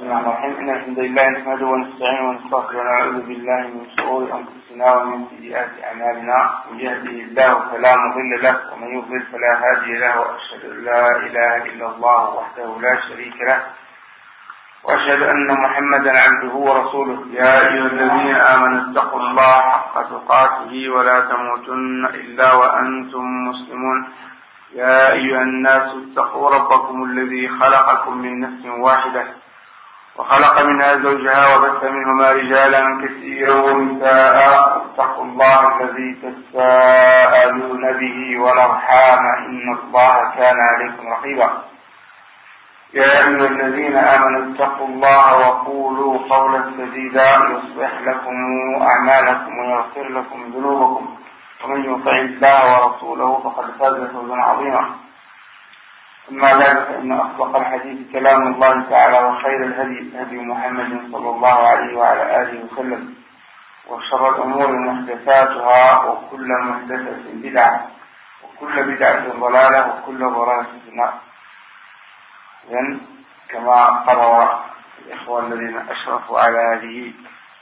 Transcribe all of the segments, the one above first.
الله الرحمن الرحيم. إن الحمد لله نحمده ونستعينه ونستغفره ونعوذ بالله من شرور أنفسنا ومن سيئات أعمالنا. من يهده الله فلا مضل له ومن يضلل فلا هادي له، وأشهد أن لا إله إلا الله وحده لا شريك له، وأشهد أن محمدا عبده ورسوله. يا أيها الذين آمنوا اتقوا الله حق تقاته ولا تموتن إلا وأنتم مسلمون. يا أيها الناس اتقوا ربكم الذي خلقكم من نفس واحدة وخلق منها زوجها وبث منهما رجالا كثيرا ونساء. اتقوا الله الذي تساءلون به والأرحام إن الله كان عليكم رقيبا. يا أيها الذين آمنوا اتقوا الله وقولوا قولا سديدا يصلح لكم أعمالكم ويغفر لكم ذنوبكم، ومن يطع الله ورسوله فقد فاز فوزا عظيما. أما بعد، فإن أصدق الحديث كلام الله تعالى، وخير الهدي هدي محمد صلى الله عليه وعلى آله وسلم، وشر الأمور محدثاتها، وكل محدثة بدعة، وكل بدعة ضلالة، وكل ضلالة في النار. إذن كما قرر الإخوة الذين أشرفوا على هذه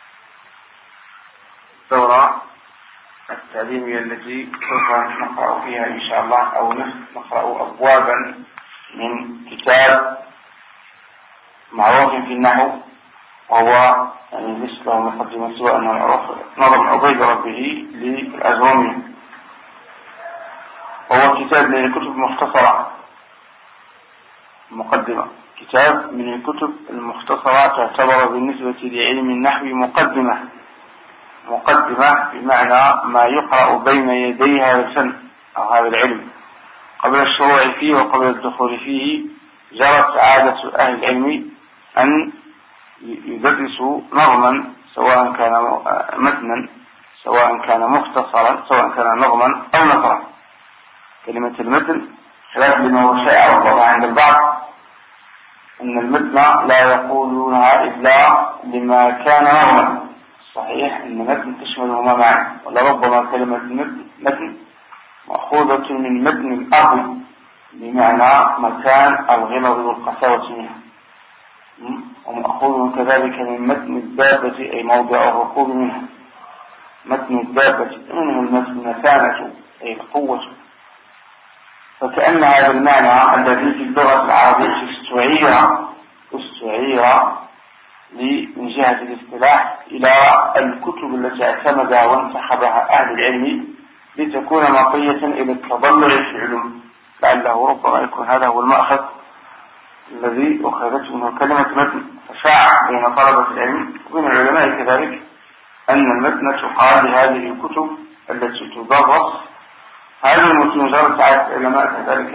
الدورة التعليمية التي سوف نقرأ فيها إن شاء الله، أو نقرأ أبوابا من كتاب معروف في النحو، وهو ليس له مقدمة سوى أنه معروف نظم عبيد ربه للأجرومية، وهو كتاب من الكتب المختصرة. مقدمة كتاب من الكتب المختصرة، تعتبر بالنسبة لعلم النحو مقدمة بمعنى ما يقرأ بين يدي هذا الفن أو هذا العلم. قبل الشروع فيه وقبل الدخول فيه جرت عادة أهل العلم أن يدرسوا نظما، سواء كان متنا، سواء كان مختصرا، سواء كان نظما أو نثرا. كلمة المتن خلاف لما هو شائع ربما عند البعض، أن المتن لا يقولونها إلا لما كان نظما. صحيح أن متن تشملهما معا، ولربما كلمة متن مأخوذة من متن الأرض بمعنى مكان الغلظ والقساوة منها، ومأخوذ كذلك من متن الدابة أي موضع الركوب منها. متن الدابة منه المتانة أي القوة. فكأن هذا المعنى الذي في اللغة العربية استعير من جهة الاصطلاح إلى الكتب التي اعتمدها وانتخبها أهل العلم لتكون مطية إلى التضلع في العلوم. لعله ربما يكون هذا هو المأخذ الذي أخذته منه كلمة متن، فشاع بين طلبة العلم وبين العلماء كذلك أن المتن تقال لهذه الكتب التي تدرس. هذه المتن جرت على العلماء كذلك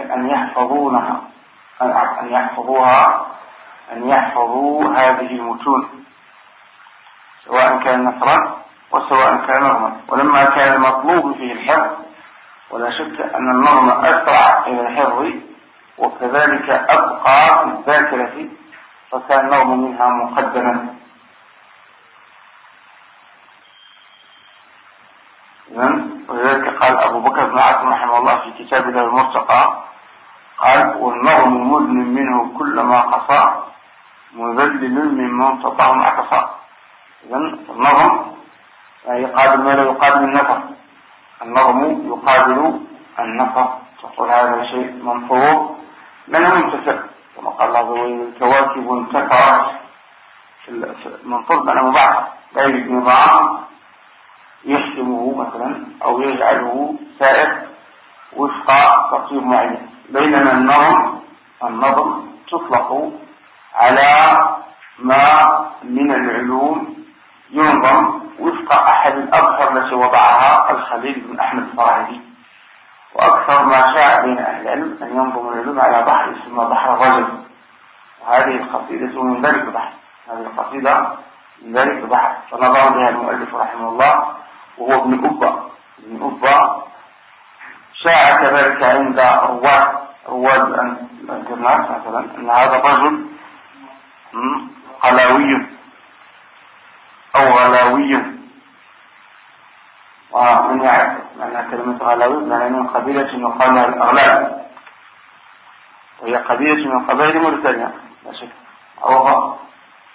أن يحفظوا هذه المتون، سواء كان نثرا وسواء كان نظما. ولما كان المطلوب فيه الحفظ، ولا شك أن النظم أسرع إلى الحفظ وكذلك أبقى في الذاكرة، فكان النظم منها مقدما. ولذلك قال أبو بكر بن عاصم رحمه الله في كتابه المرتقى، قال: والنظم مذن منه كلما قصى، مذلل ممن تطعم عكصى. إذن النظم يقابل ما لا يقابل النثر. النظم يقابل النثر، تقول هذا شيء منثور من منتثر، كما قال الله عز وجل: الكواكب انتثرت. منثور من مبعث لا يجد نظام يحسمه مثلا أو يجعله سائر وفق ترتيب معين. بينما النظم تطلق على ما من العلوم ينظم وفق أحد الأبحر التي وضعها الخليل بن أحمد الفراهيدي. وأكثر ما شاع بين أهل العلم أن ينظم العلوم على بحر اسمه بحر الرجل، وهذه القصيدة من ذلك البحر. فنظر بها المؤلف رحمه الله، وهو ابن أبا. شاع كذلك عند رواد الجرناس مثلا أن هذا الرجل قلاوي أو غلاوي. ومن يعرف معنى كلمة غلاوي؟ معنى من قبيلة يقال لها الأغلال، وهي قبيلة من قبائل موريتانيا لا شك، أو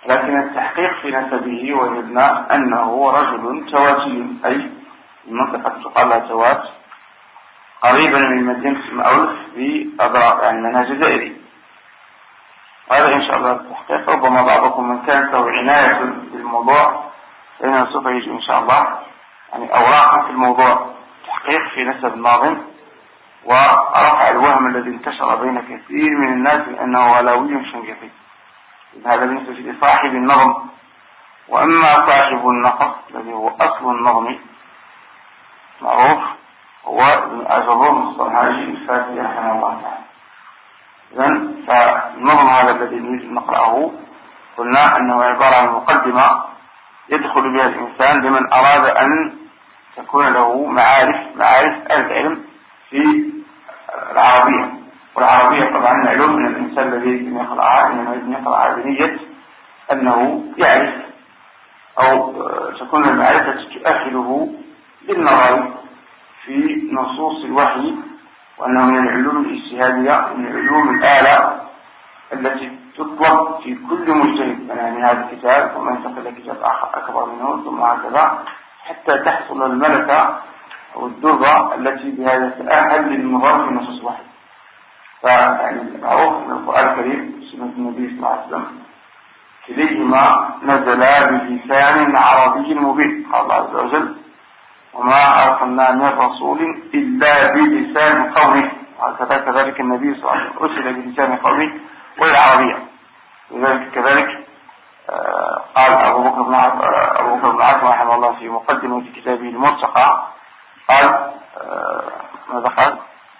لكن التحقيق في نسبه وجدنا أنه رجل تواتي، أي من منطقة تقال لها توات، قريبا من مدينة المأولف بأضرار، يعني منها جزائري. وهذا إن شاء الله التحقيق، ربما بعضكم من كانت له عناية بالموضوع فإنه سوف يجي إن شاء الله يعني أوراق في الموضوع، تحقيق في نسب الناظم ورفع الوهم الذي انتشر بين كثير من الناس أنه علوي شنقيطي. هذا بالنسبة لصاحب النظم. وأما صاحب النقص الذي هو أصل النظم معروف هو ابن أجرون الصنهاجي الفاتي رحمه الله تعالى. إذن فالنظم هذا الذي نريد نقرأه قلنا أنه عبارة عن مقدمة يدخل بها الإنسان لمن أراد أن تكون له معارف أهل العلم في العربية. والعربية طبعا معلوم من الإنسان الذي يقرأها إنما يقرأها بنية أنه يعرف أو تكون المعرفة تؤهله للنظر في نصوص الوحي، وأنه من العلوم الاجتهادية، من علوم الآلة التي تطلب في كل مجتهد. يعني هذا الكتاب ثم ينتقل إلى كتاب آخر أكبر منه ثم هكذا حتى تحصل الملكة أو الدرجة التي بهذا تتأهل للنظر في نصوص الوحي. فيعني معروف من القرآن الكريم سنة النبي صلى الله عليه وسلم كليهما نزلا بلسان عربي مبين. قال الله عز وجل وما أرسلنا من رسول إلا بلسان قومه، وهكذا كذلك النبي صلى الله عليه وسلم أرسل بلسان قومه والعربية. لذلك كذلك قال أبو بكر بن عاصم رحمه الله في مقدمة كتابه المرتقى قال ماذا قال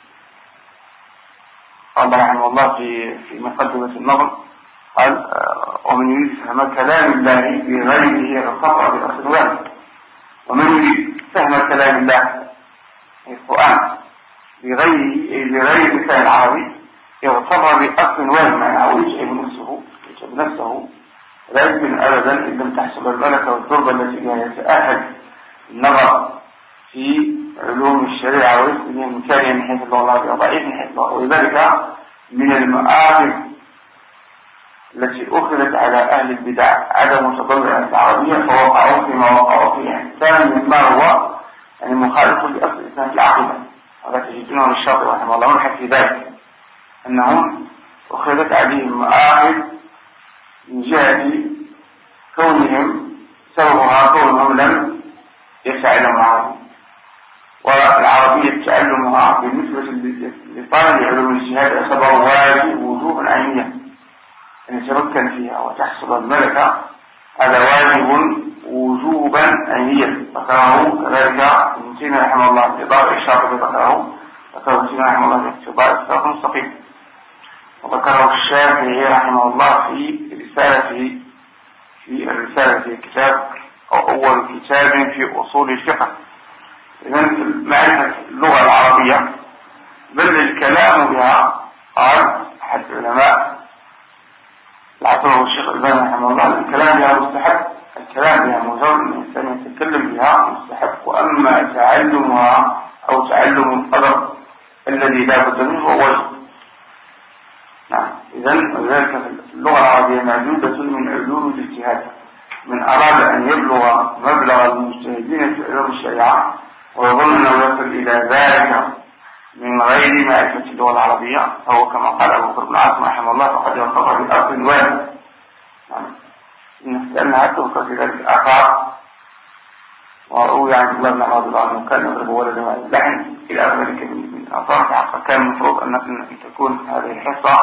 رحمه الله في مقدمة النظم قال ومن يريد فهم كلام الله بغيره الخطأ بأصل واحد. ومن يريد فهم كلام الله القرآن بغير لسان العربي يغتر بأصل واحد، معناه يجعب نفسه لا يمكن أبدا إن لم تحصل الملكة والتربة التي بها يتأهل النظر في علوم الشريعة ويسمى مكانيا من حيث اللغة العربية وضعيف من حيث اللغة. ولذلك من المآخذ التي أخذت على أهل البدع عدم تضرع العربية فوقعوا فيما وقعوا فيه، يعني كان مما هو يعني مخالف لأصل الإسلام في العقيدة. هذا تجدونه الشاطئ رحمه الله ونحن في ذلك أنهم أخذت عليهم مآخذ من جهة كونهم سببها كونهم لم يفعلوا معهم. والعربية تعلمها بالنسبة لطالب علوم الاجتهاد يعتبر واجب وجوبا عينيا أن يتمكن فيها وتحصل الملكة، هذا واجب وجوبا عينيا. ذكره كذلك ابن تيمية رحمه الله في إضافة الشاطبي، ذكره ابن تيمية رحمه الله في إضافة الصراط المستقيم، وذكره الشافعي رحمه الله في الرسالة في كتاب أو أول كتاب في أصول الفقه. إذن معرفة اللغة العربية بل الكلام بها قال أحد العلماء العصر الشيخ الألباني رحمه الله الكلام بها مستحب، الكلام بها مجرد الإنسان يتكلم بها مستحب، وأما تعلمها أو تعلم القدر الذي لا بد منه هو واجب. نعم. إذن وذلك اللغة العربية موجودة من علوم الاجتهاد. من أراد أن يبلغ مبلغ المجتهدين في علوم الشريعة ويظن أنه يصل إلى ذلك من غير معرفة اللغة العربية فهو كما قال أبو بكر بن عاصم رحمه الله فقد يرتضى بأصل واحد، لأنها تذكر في ذلك الآثار. وروي عن الله بن عبد الله أنه كان يضرب ولده مع اللحن إلى ذلك من الآثار. فكان المفروض أن تكون هذه الحصة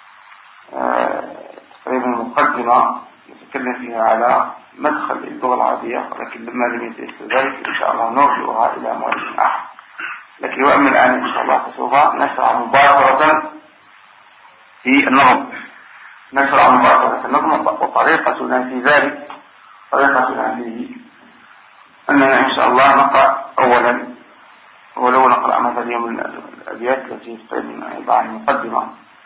تقريبا مقدمة نتكلم فيها على مدخل اللغة العربية، ولكن لما لم يتيسر ذلك إن شاء الله نرجعها إلى مؤلف آخر. لكن وأما الآن إن شاء الله فسوف نشرع مباشرة في النظم. وطريقتنا في ذلك طريقتنا فيه أننا إن شاء الله نقرأ أولا ولو نقرأ مثلا اليوم الأبيات التي تقريبا عبارة عن مقدمة.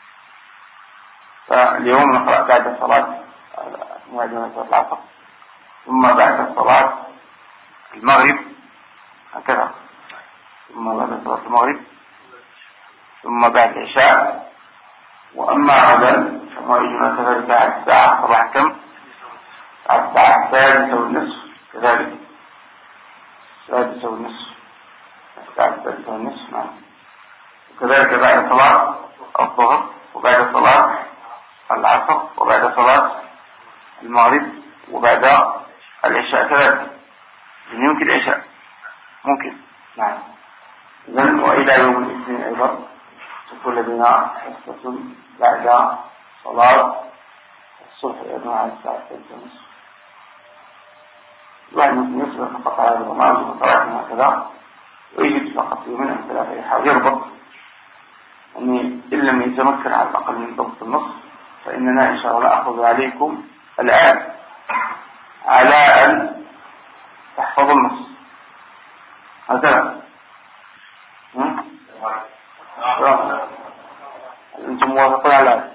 فاليوم نقرأ بعد صلاة مؤذن صلاة العصر، ثم بعد صلاة المغرب هكذا، ثم بعد صلاة المغرب، ثم بعد العشاء. وأما غدا فموعدنا كذلك على الساعة صباحا كم السادسة والنصف كذلك، السادسة والنصف، بعد السادسة والنصف، نعم. وكذلك بعد صلاة الظهر، وبعد صلاة العصر، وبعد صلاة المغرب، وبعد العشاء كذلك. يمكن العشاء ممكن، نعم. إذن وإلى يوم الاثنين أيضا تكون لدينا حصة بعد صلاة الصبح أيضا على الساعة 3:30. الواحد ممكن يصبح فقط على البرنامج وطلعنا هكذا، ويجد فقط يومين أو ثلاثة يحاول يربط، أني إن لم يتمكن على الأقل من ضبط النص فإننا إن شاء الله أخذ عليكم الآن على أن تحفظوا النص هكذا. أنتم موافقون على هذا؟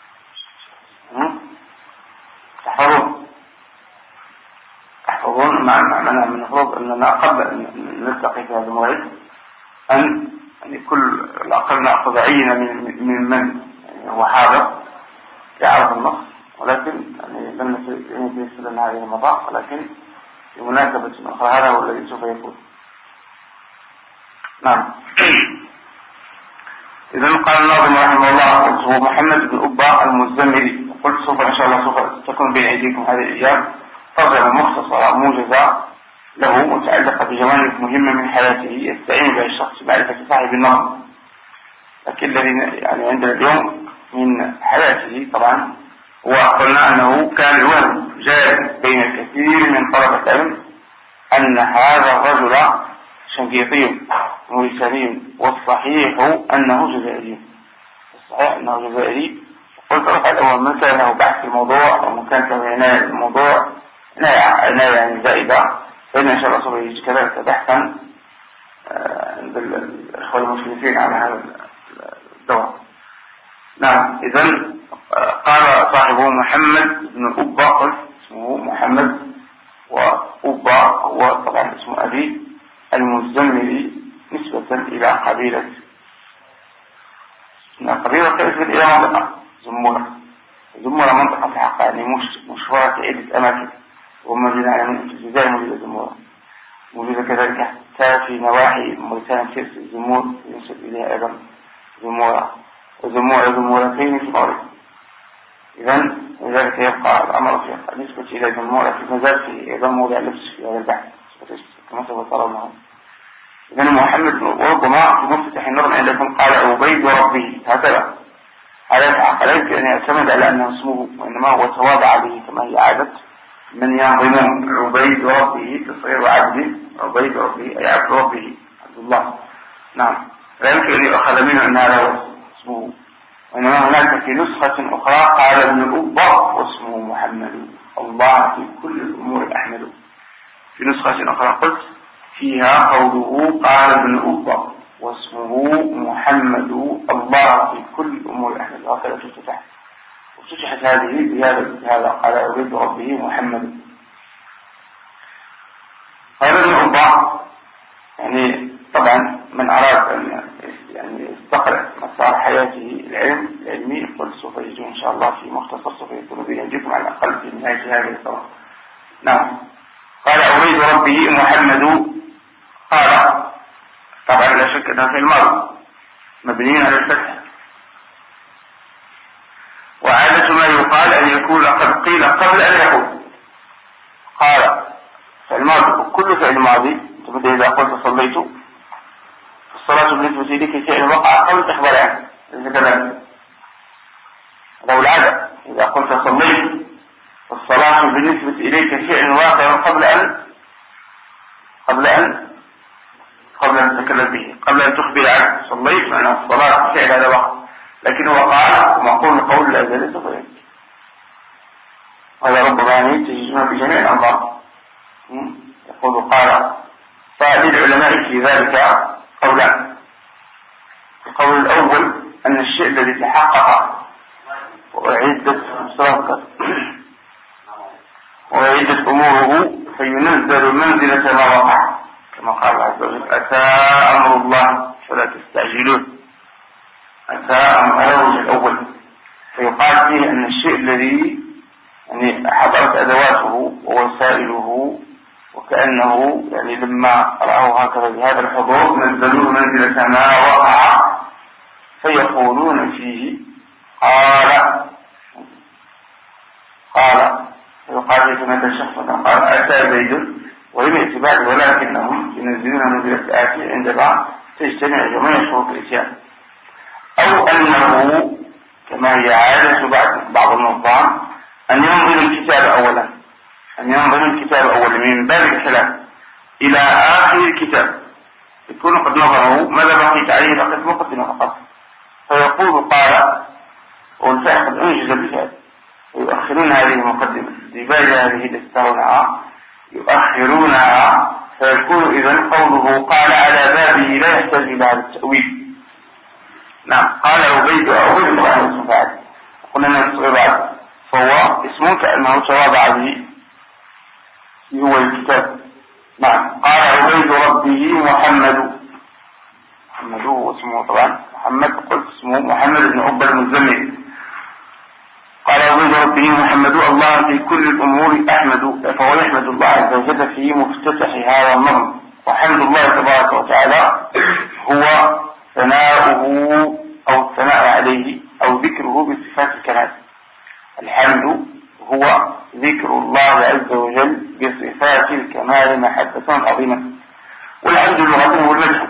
تحفظون معنى من المفروض أننا قبل أن نلتقي في هذا الموعد أن يعني كل الأقل نأخذ عينة من يعني هو حاضر يعرف النص، ولكن يعني لم يتيسر لنا هذه المضاعف، ولكن في مناسبة أخرى هذا هو الذي سوف يكون. نعم. إذن قال الناظم رحمه الله هو محمد بن أبا المزمري. قلت سوف إن شاء الله سوف تكون بين أيديكم هذه الأيام ترجمة مختصرة موجزة له متعلقة بجوانب مهمة من حياته يستعين بها الشخص معرفة صاحب النظم. لكن الذي يعني عندنا اليوم من حياته طبعا وقلنا أنه كان الوهم جاء بين الكثير من طلبة العلم أن هذا الرجل شنقيطي موريتاني، والصحيح أنه جزائري. الصحيح أنه جزائري. قلت رفع الأول من كان له بحث في الموضوع ومن كان له عناية الموضوع عناية يعني زائدة، فإن إن شاء الله سوف يجي كذلك بحثا عند الإخوة المشرفين على هذا الدور. نعم. إذن قال صاحبه محمد بن أبا، قلت اسمه محمد، وأبا هو طبعا اسم أبي المزمري نسبة إلى قبيلة إلى منطقة زمورة. زمورة منطقة في حقها يعني مشهورة في عدة أماكن، وموجودة يعني في الجزائر موجودة زمورة، موجودة كذلك حتى في نواحي موريتانيا في الزمور ينسب إليها أيضا زمورة، وزمورتين في المغرب. إذن لذلك يبقى الأمر في بالنسبة إلى زمورة في مازال في أيضا موضع لبس في هذا البحث كما سوف ترونه. إذن محمد بن وربما في مفتتح النظم عندكم قال عبيد ربه هكذا، على تعقلت أن يعتمد على أنه اسمه، وإنما هو تواضع به كما هي عادة من ينظمون. عبيد ربه تصغير عبد، عبيد ربه أي عبد ربه عبد الله. نعم. لا يمكن أن يؤخذ منه أن هذا هو اسمه، وإنما هناك في نسخة أخرى قال ابن أبا واسمه محمد الله في كل الأمور أحمد. في نسخة أخرى قلت فيها قوله قال ابن أبا واسمه محمد الله في كل الأمور أحمد، هكذا تفتح. وفتحت هذه بهذا قال عبيد ربه محمد. قال ابن أبا يعني طبعا من أراد أن يعني يستقرأ مسار حياته العلمي قل سوف يجي إن شاء الله في مختصر سوف يكون بينجيكم على الأقل في نهاية هذه الصورة. نعم. قال عبيد ربه محمد. قال طبعا لا شك أنه في الماضي مبنيين على الفتح، وعادة ما يقال أن يكون قد قيل قبل أن يقول. قال فالماضي كل فعل ماضي تبدأ إذا قلت صليت، الصلاة بالنسبة لك فعل وقع قبل تخبر عنه، ليس كذلك. هذا هو العادة. إذا قلت صليت الصلاة بالنسبة إليك فعل واقع قبل أن تتكلم به، قبل أن تخبر عنه. صليت معنى الصلاة فعل هذا وقع، لكن هو قال ومقول القول لا زال صليت. هذا ربما يعني تجدون في جميع الأنظار. يقول قال. فللعلماء في ذلك قولان. القول الأول أن الشيء الذي تحقق وعدت أموره فينزل منزلة ما وقع، كما قال الله عز وجل أتى أمر الله فلا تستعجلون. أتى أمر الأول، فيقال فيه أن الشيء الذي يعني حضرت أدواته وهو وهو سائله، وكأنه يعني لما رأوا هكذا بهذا الحضور نزلوه منزلة ما وقع، فيقولون فيه قال فيقال هناك شخص قال أتى زيد ولم يأتي بعد، ولكنهم ينزلون منزلة آتي عندما تجتمع جميع شروط الإتيان. أو أنه كما هي عادة بعض النظام أن ينظر الكتاب أولا من باب الكلام إلى آخر الكتاب، يكون قد نظره ماذا بقيت عليه بقيت مقدمة فقط، فيقول قال والفعل قد أنجز بذلك، ويؤخرون هذه المقدمة لبال هذه الاستغناء يؤخرونها، فيكون إذن قوله قال على بابه لا يحتاج إلى هذا التأويل. نعم. قال عبيد الله اسم فاعل، قلنا نفسه بعد، فهو اسم كأنه تواضع به هو الكتاب. نعم. قال عبيد ربه محمد هو اسمه طبعا محمد، قلت اسمه محمد بن عبد المزمل. قال عبيد ربه محمد الله في كل الأمور أحمد، فهو يحمد الله عز وجل في مفتتح هذا النظم. وحمد الله تبارك وتعالى هو ثناؤه أو الثناء عليه أو ذكره بصفات الكمال. الحمد هو ذكر الله عز وجل بصفات الكمال محبة عظيمة. والحمد لغة هو المدح،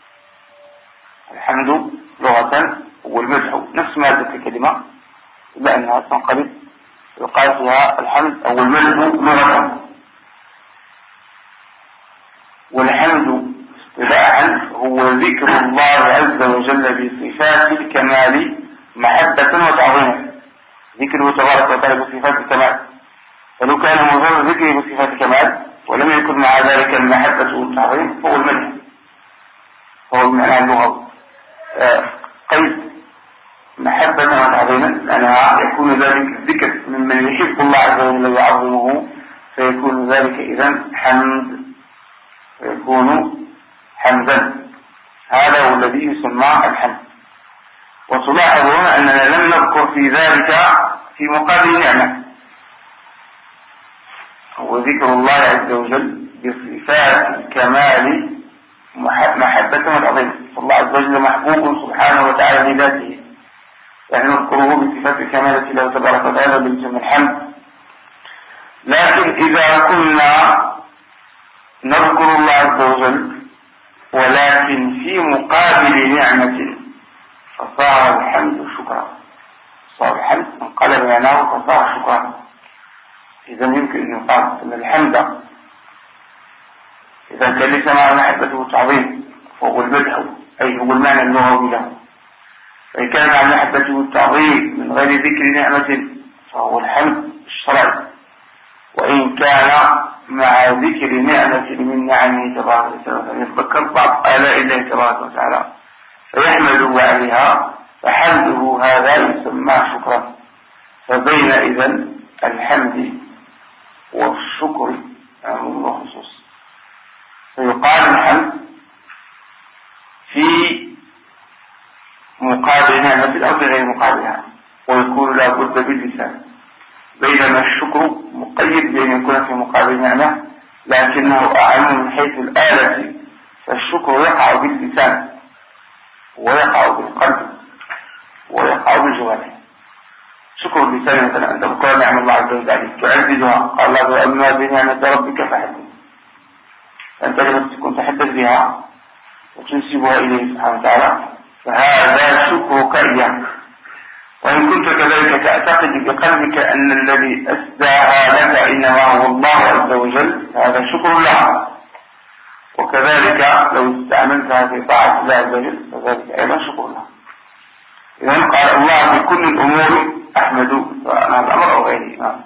الحمد لغة هو المدح، نفس مادة الكلمة لأنها تنقلب يقال فيها الحمد أو المدح لغة. والحمد اصطلاحا هو ذكر الله عز وجل بصفات الكمال محبة وتعظيما، ذكره تبارك وتعالى بصفات الكمال. فلو كان مجرد ذكره بصفات الكمال ولم يكن مع ذلك المحبة والتعظيم فهو المدح، هو المعنى اللغوي. قيد محبة وتعظيما لأنها يكون ذلك الذكر ممن يحب الله عز وجل ويعظمه، فيكون ذلك إذن حمد، فيكون حمدا. هذا هو الذي يسمى الحمد. وتلاحظون أننا لم نذكر في ذلك في مقابل نعمة، هو ذكر الله عز وجل بصفات الكمال محبة وتعظيما. فالله عز وجل محبوب سبحانه وتعالى لذاته، يعني نذكره بصفات الكمال له تبارك وتعالى باسم الحمد. لكن إذا كنا نذكر الله عز وجل ولكن في مقابل نعمة فصار الحمد شكرا، صار الحمد انقلب معناه فصار شكرا. إذا يمكن أن يقال أن الحمد إذا كان ليس مع محبته والتعظيم فهو المدح، أي هو المعنى اللغوي له. فإن كان مع محبته والتعظيم من غير ذكر نعمة فهو الحمد الشرعي، وإن كان مع ذكر نعمة من نعمه تبارك وتعالى يتذكر بعض آلاء الله تبارك وتعالى فيحمده عليها، فحمده هذا يسمى شكرا. فبين إذن الحمد والشكر عموم وخصوص. فيقال الحمد في مقابل نعمة أو بغير مقابلها، ويكون لا بد باللسان، بينما الشكر مقيد بأن يكون في مقابل نعمة لكنه أعم من حيث الآلة، فالشكر يقع باللسان ويقع بالقلب ويقع بالجوارح. شكر اللسان مثلا أن تذكر نعم الله عز وجل عليك تعززها، قال الله أما بنعمة ربك فحدث، فأنت لما تكون تحدث بها وتنسبها إليه سبحانه وتعالى فهذا شكرك إياه. وإن كنت كذلك تعتقد بقلبك أن الذي أسداها لك إنما هو الله عز وجل هذا شكر له، وكذلك لو استعملتها في طاعة الله عز وجل فذلك أيضا شكر له. إذن قال الله في كل الأمور أحمد، فأنا الأمر أو غيره.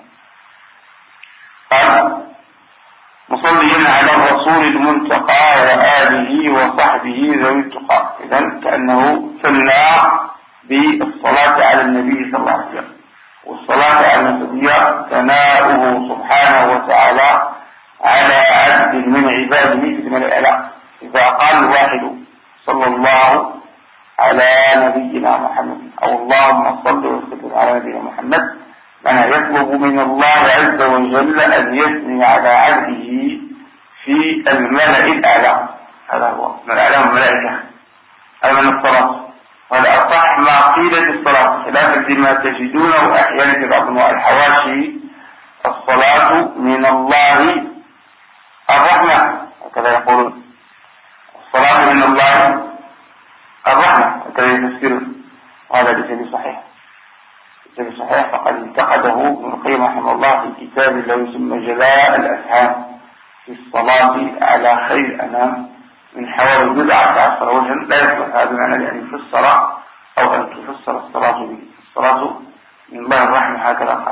قال مصليا على الرسول المنتقى وآله وصحبه ذوي التقى. إذن كأنه ثنى بالصلاة على النبي صلى الله عليه وسلم، والصلاة على النبي ثناؤه سبحانه وتعالى على عبد من عباده في الملأ. إذا قال الواحد صلى الله على نبينا محمد أو اللهم صل وسلم على نبينا محمد معنى يطلب من الله عز وجل أن يثني على عبده في الملأ الأعلى. هذا هو من الأعلى الملائكة، هذا من الصلاة. وهذا أصح ما قيل في الصلاة، خلافا لما تجدونه أحيانا في بعض الحواشي: الصلاة من الله الرحمة، هكذا يقولون. الصلاة من الله الرحمة، هكذا يفسرون. وهذا ليس صحيح. ليس صحيح، فقد انتقده ابن القيم رحمه الله في كتاب له يسمى جلاء الأفهام في الصلاة على خير الأنام من حوالي 11 وجها. لا يصلح هذا المعنى لأن يفسر أو أن تفسر الصلاة به. الصلاة من الله الرحمة، هكذا قال.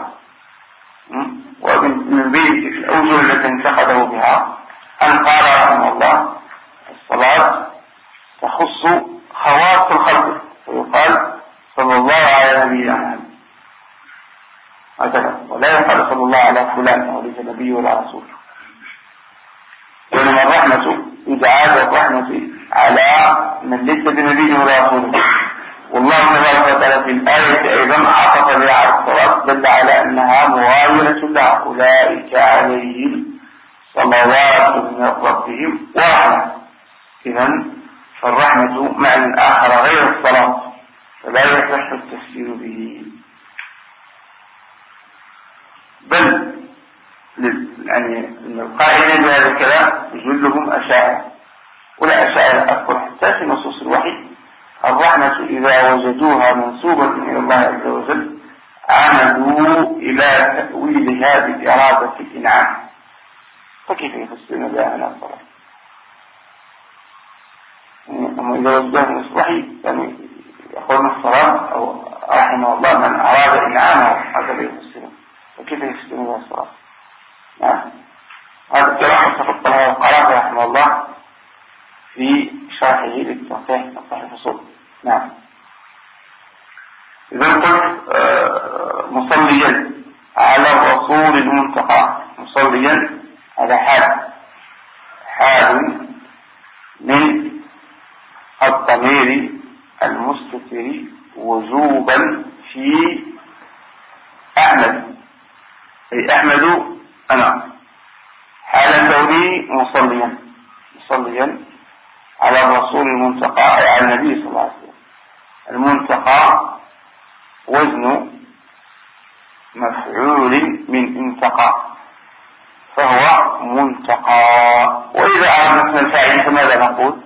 ومن بين الأوجه التي انتقده بها أن قال رحمه الله: الصلاة تخص خواص الخلق، فيقال صلى الله على نبينا محمد هكذا، ولا يقال صلى الله على فلان أو ليس نبي ولا رسول. وإنما الرحمة إدعاء الرحمة على من ليس بنبي ولا رسول. والله تبارك وتعالى في الآية أيضا عطف بها على الصلاة، دل على أنها مغايرة لها: أولئك عليهم صلوات من ربهم ورحمة. إذن فالرحمة معنى آخر غير الصلاة، فلا يصح التفسير به. بل يعني القائلين بهذا الكلام جلهم أشاعرة، ولا أشاعرة أكبر حتى في نصوص الوحي. الرحمة إذا وجدوها منسوبة إلى الله عز وجل عمدوا إلى تأويلها بإرادة الإنعام، فكيف يفسرون بها عن الصلاة؟ أما إذا وجدوها من الوحي يعني يقولون الصلاة أو رحمه الله من أراد إنعامه، هذا يفسرون. فكيف يفسرون بها الصلاة؟ نعم، هذا الكلام تفضل القرافي رحمه الله في شرحه للتصحيح الفصول. نعم. إذا قلت مصليا على الرسول المنتقى، مصليا هذا حال من الضمير المستتر وجوبا في أحمد، أي أحمد أنا حال كوني مصليا على الرسول المنتقى، أي على النبي صلى الله عليه وسلم. المنتقى وزن مفعول من انتقى، فهو منتقى. وإذا أردنا اسم الفاعل فماذا نقول؟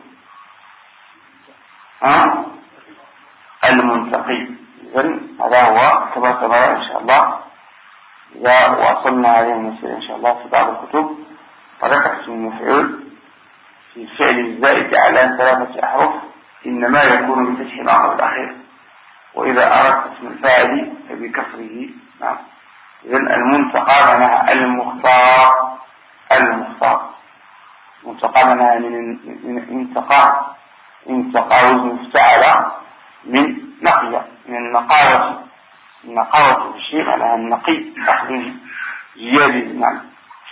المنتقي. إذن هذا هو كما سنرى إن شاء الله إذا وصلنا هذه المسألة إن شاء الله في بعض الكتب. طريقة اسم المفعول في الفعل الزائد على 3 أحرف إنما يكون بفتح العقرب الأخير، وإذا أردت اسم الفاعل فبكسره. نعم. إذن المنتقى معناها المختار. منتقى معناها من انتقى وزن افتعل من نقية، من النقاوة في الشيء معناها النقي، أخذ زيادة. نعم.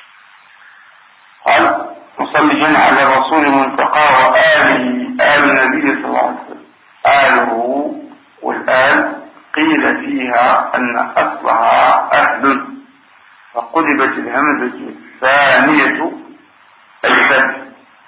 قال مصليا على الرسول المنتقى وآله، آل النبي صلى الله عليه وسلم. آله والآل قيل فيها أن أصلها أهل، فقلبت الهمزة الثانية الفتح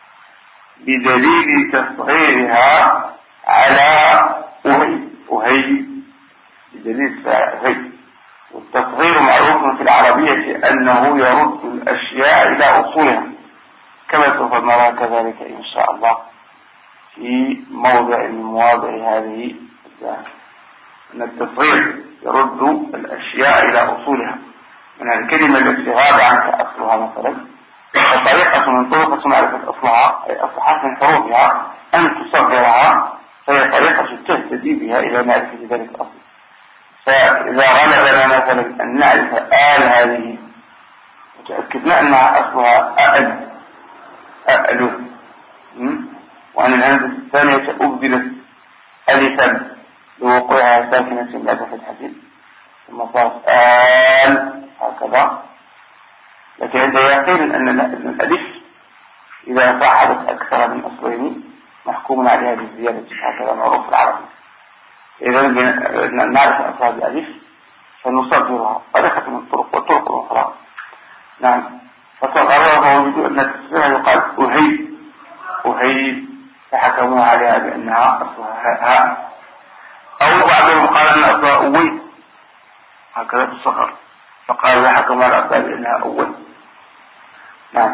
بدليل تصغيرها على أهي، بدليل أهي. والتصغير معروف في العربية أنه يرد الأشياء إلى أصولها، كما سوف نرى كذلك إن شاء الله في موضع من مواضع هذه أن التصغير يرد الأشياء إلى أصولها. من الكلمة التي غاب عنك أصلها مثلا، فطريقة من طرق معرفة أصلها أي أصل حرف من حروفها أن تصغرها، فهي طريقة تهتدي بها إلى معرفة ذلك الأصل. فإذا غلبنا مثلا أن نعرف آل هذه وتأكدنا أنها أصلها أأل، وأن الهمزة الثانية أبدلت ألفا لوقوعها ساكنة بعد فتحة ثم صارت آل هكذا. لكن عند يقين أن الألف إذا صاحبت أكثر من أصلين محكوم عليها بالزيادة، هكذا معروف العربي. إذا نعرف أصلها بالألف فنصدرها فدخلت من الطرق والطرق الأخرى. نعم. فتقرر وجدوا أن تفسيرها يقال أهيب فحكموا عليها بأنها أصلها هاء، أو بعضهم قال أن أصلها أوي هكذا بالصغر، فقالوا حكموا على أصلها بأنها أول. نعم.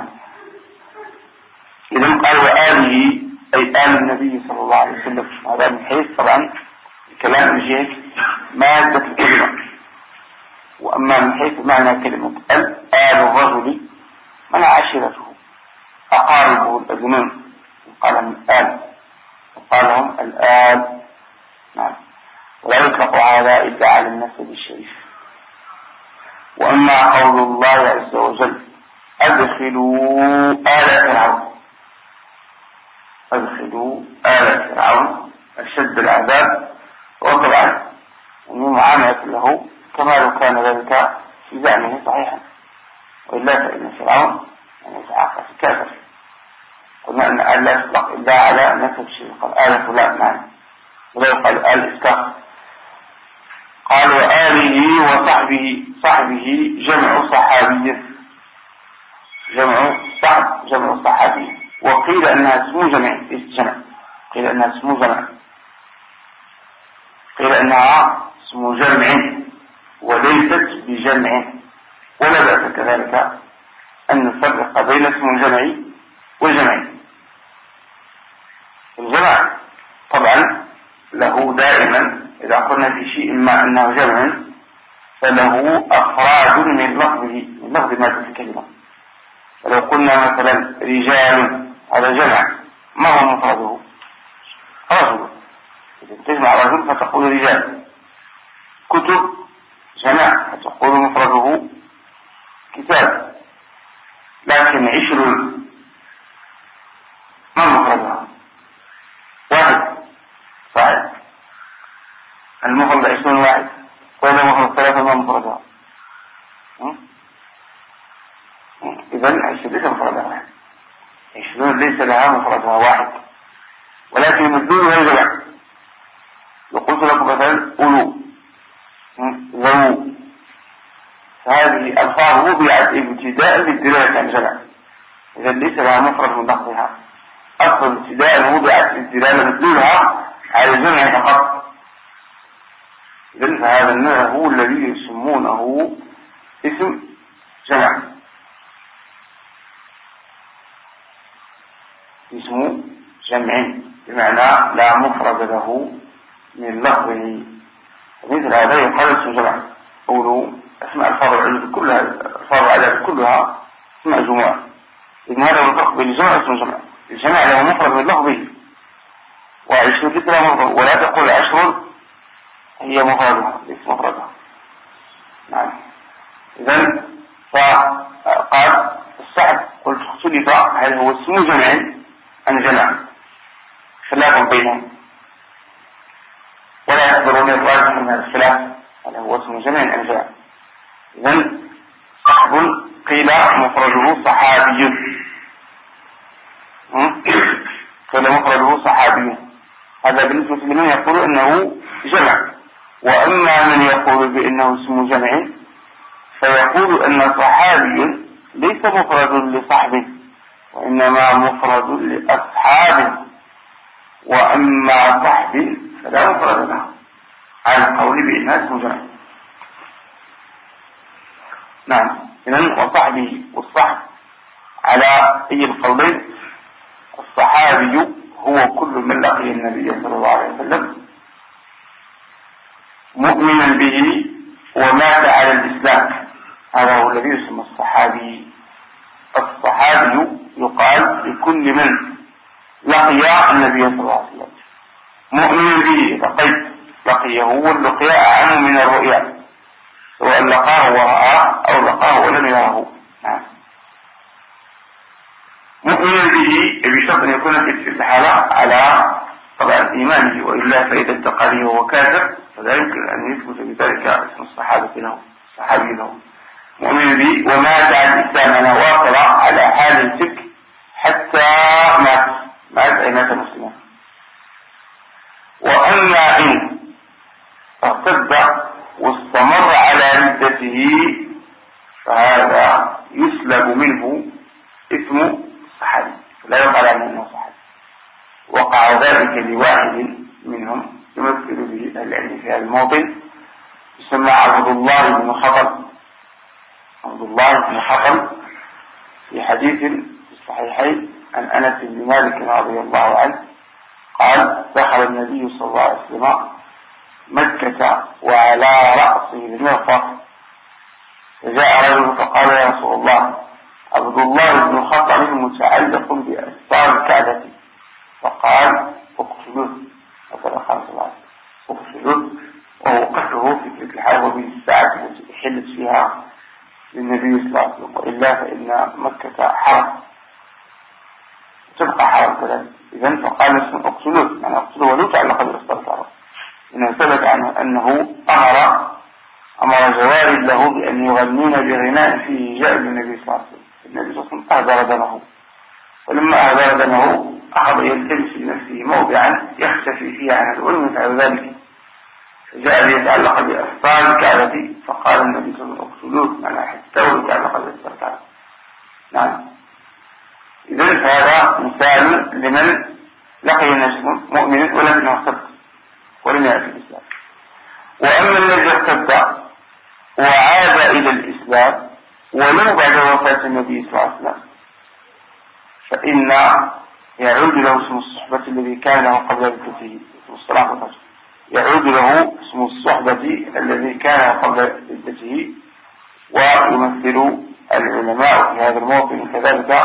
إذن قال وآله أي آل النبي صلى الله عليه وسلم. هذا من حيث طبعا الكلام من جهة مادة الكلمة، وأما من حيث معنى كلمة آل الرجل من عشيرته أقاربه الأذنين قال من آل وقال لهم الآل. نعم. ولا يطلق هذا إلا على النسب الشريف. وأما قول الله عز وجل أدخلوا آل فرعون، أدخلوا آل فرعون أشد العذاب، وطبعا أنه معاملة له كما لو كان ذلك في زعمه صحيحا، وإلا فإن فرعون يتعاقى في كافر. قلنا أن آل لا يطلق إلا على نسب الشريف، قال آل فلان نعم، ولا يقال آل إسكاق. قال وآله وصحبه، صحبه جمع صحابي، جمع صحابي. وقيل أنها اسم جمع، قيل أنها اسم جمع، قيل أنها اسم جمع وليست بجمع. ولا بأس كذلك أن نفرق بين اسم الجمع والجمع. الجمع طبعا له دائما إذا قلنا في شيء ما أنه جمع فله أفراد من لفظ مادة الكلمة. فلو قلنا مثلا رجال هذا جمع، ما هو مفرده؟ رجل. إذا تجمع رجل فتقول رجال. كتب جمع فتقول مفرده كتاب. لكن 20 ما مفردها؟ واحد. صحيح. المفرد 20 واحد، وإذا مفرد 3 ما مفردها؟ إذن 20 ليس مفردها واحد، 20 ليس لها مفردها واحد، ولكن مدلولها جمع. لو قلت لكم مثلا أولو ذو، فهذه ألفاظ وضعت ابتداء للدلالة عن جمع، إذا ليس لها مفرد من لفظها. أصل ابتداء وضعت الدلالة مدلولها على الجمع فقط. إذن فهذا النوع هو الذي يسمونه اسم جمع، اسمه جمع بمعنى لا مفرد له من لفظه. مثل هذا يقال اسم جمع. قولوا اسماء الفاظ العدد كلها، الفاظ العدد كلها اسماء جموع. إذن هذا هو الفرق بين الجمع واسم الجمع. الجمع له مفرد من لفظه، وعشر ذكرى مفرد، ولا تقول 10 هي مفردها، ليس مفردها. نعم. إذن فقال الصعب قلت اختلف هل هو اسم جمع أم جمع، خلاف بينهم، ولا يقدرون الراجح من الخلاف هل هو اسم جمع أم جمع. إذن صحب قيل مفرده صحابي، قيل مفرده صحابي. هذا بالنسبة لمن يقول أنه جمع. وأما من يقول بأنه اسم جمع فيقول أن صحابي ليس مفرد لصحبه، وإنما مفرد لأصحابه، وأما صحبه فلا مفرد له، على القول بأنه اسم جمع. نعم. إذن وصحبه والصحب على أي القولين. الصحابي هو كل من لقي النبي صلى الله عليه وسلم مؤمنا به ومات على الإسلام، هذا هو الذي يسمى الصحابي. الصحابي يقال لكل من لقي النبي صلى الله عليه وسلم مؤمنا به، لقيه واللقيا أعم من الرؤيا، سواء لقاه ورآه أو لقاه ولم يره. نعم. مؤمنا به بشرط أن يكون في الحالة على طبعا إيمانه، وإلا فإذا اتقى وهو كافر فلا يمكن أن يثبت بذلك اسم الصحابة له، الصحابي له. مؤمن به ومات على الإسلام، أنا واصل على حال الفكر حتى مات أي مات مسلما. وأما إن ارتد واستمر على ردته فهذا يسلب منه اسم الصحابي، لا يقال عنه أنه صحابي. وقع ذلك لواحد منهم يمثل به أهل العلم في هذا الموطن، يسمى عبد الله بن خطل. عبد الله بن خطل في حديث في الصحيحين عن أنس بن مالك رضي الله عنه قال: دخل النبي صلى الله عليه وسلم مكة وعلى رأسه المغفر، فجاء رجل فقال: يا رسول الله، عبد الله بن خطل متعلق بأستار الكعبة. فقال: اقتلوه. فقال صلى الله عليه وسلم: اقتلوه. وهو قتله في تلك الحال وبين الساعة التي حلت فيها للنبي صلى الله عليه وسلم، وإلا فإن مكة حرم تبقى حرم كذلك. إذن فقال: اقتلوه، يعني اقتلوه ولو تعلق بأستار الكعبة. إنه ثبت عنه أنه أمر جواري له بأن يغنون بغناء فيه جاء النبي صلى الله عليه وسلم. النبي صلى الله عليه وسلم أهدر دمه، ولما أهدر دمه أخذ يلتمس لنفسه موضعا يختفي فيه عن العلم فعل ذلك، فجاء ليتعلق بأسطار الكعبة، فقال النبي صلى الله عليه وسلم: اقتلوه، يعني حتى يتعلق بأسطار الكعبة. نعم. إذن هذا مثال لمن لقي مؤمنا ولكنه ارتد ولم يأتي الإسلام. وأما الذي ارتد وعاد إلى الإسلام ولو بعد وفاة النبي صلى الله عليه وسلم فإن يعود له اسم الصحبة الذي كان له قبل ردته، اسم الصلاح والفجر، يعود له اسم الصحبة الذي كان له قبل ردته. ويمثل العلماء في هذا الموطن كذلك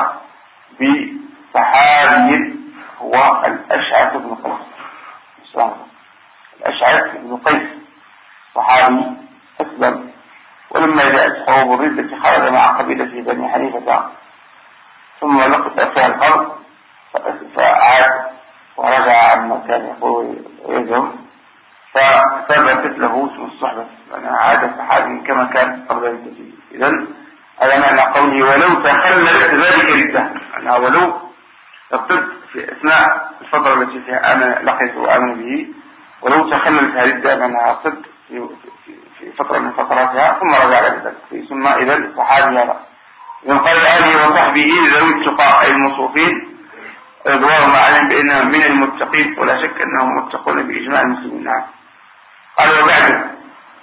بصحابي هو الأشعث بن قيس. الأشعث بن قيس صحابي أسلم، ولما جاءت حروب الردة خرج مع قبيلته بني حنيفة، ثم لقي فيها الحرب فعاد ورجع عما كان يقول يدهم، فثبتت له اسم الصحبة، يعني عاد صحابي كما كان قبل ردته. إذن هذا معنى قوله: ولو تخللت ذلك ردة، أنها ولو ارتد في أثناء الفترة التي فيها لقيت وآمن به، ولو تخللت ردة أنها ارتد في فترة من فتراتها ثم رجع على ذلك، ثم إذا الصحابي هذا. إذن قال: آله وصحبه ذوي التقاء المصوفين رضوان عليهم بأنهم من المتقين، ولا شك أنهم متقون بإجماع المسلمين. نعم. قال: وبعد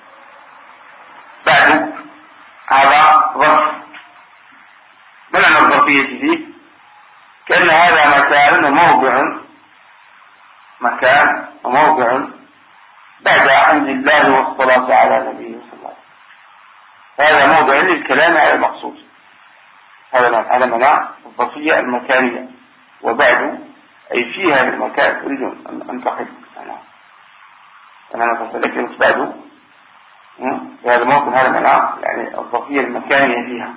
هذا ظرف. ما معنى الظرفية فيه؟ كأن هذا مكان وموضع بعد حمد الله والصلاة على نبيه صلى الله عليه وسلم، هذا موضع للكلام على المقصود. هذا معنى الظرفية المكانية. وبعد أي في هذا المكان أريد أن أنتقل أنا نفسي، لكن بعد في هذا الموطن هذا معنى يعني الظرفية المكانية فيها.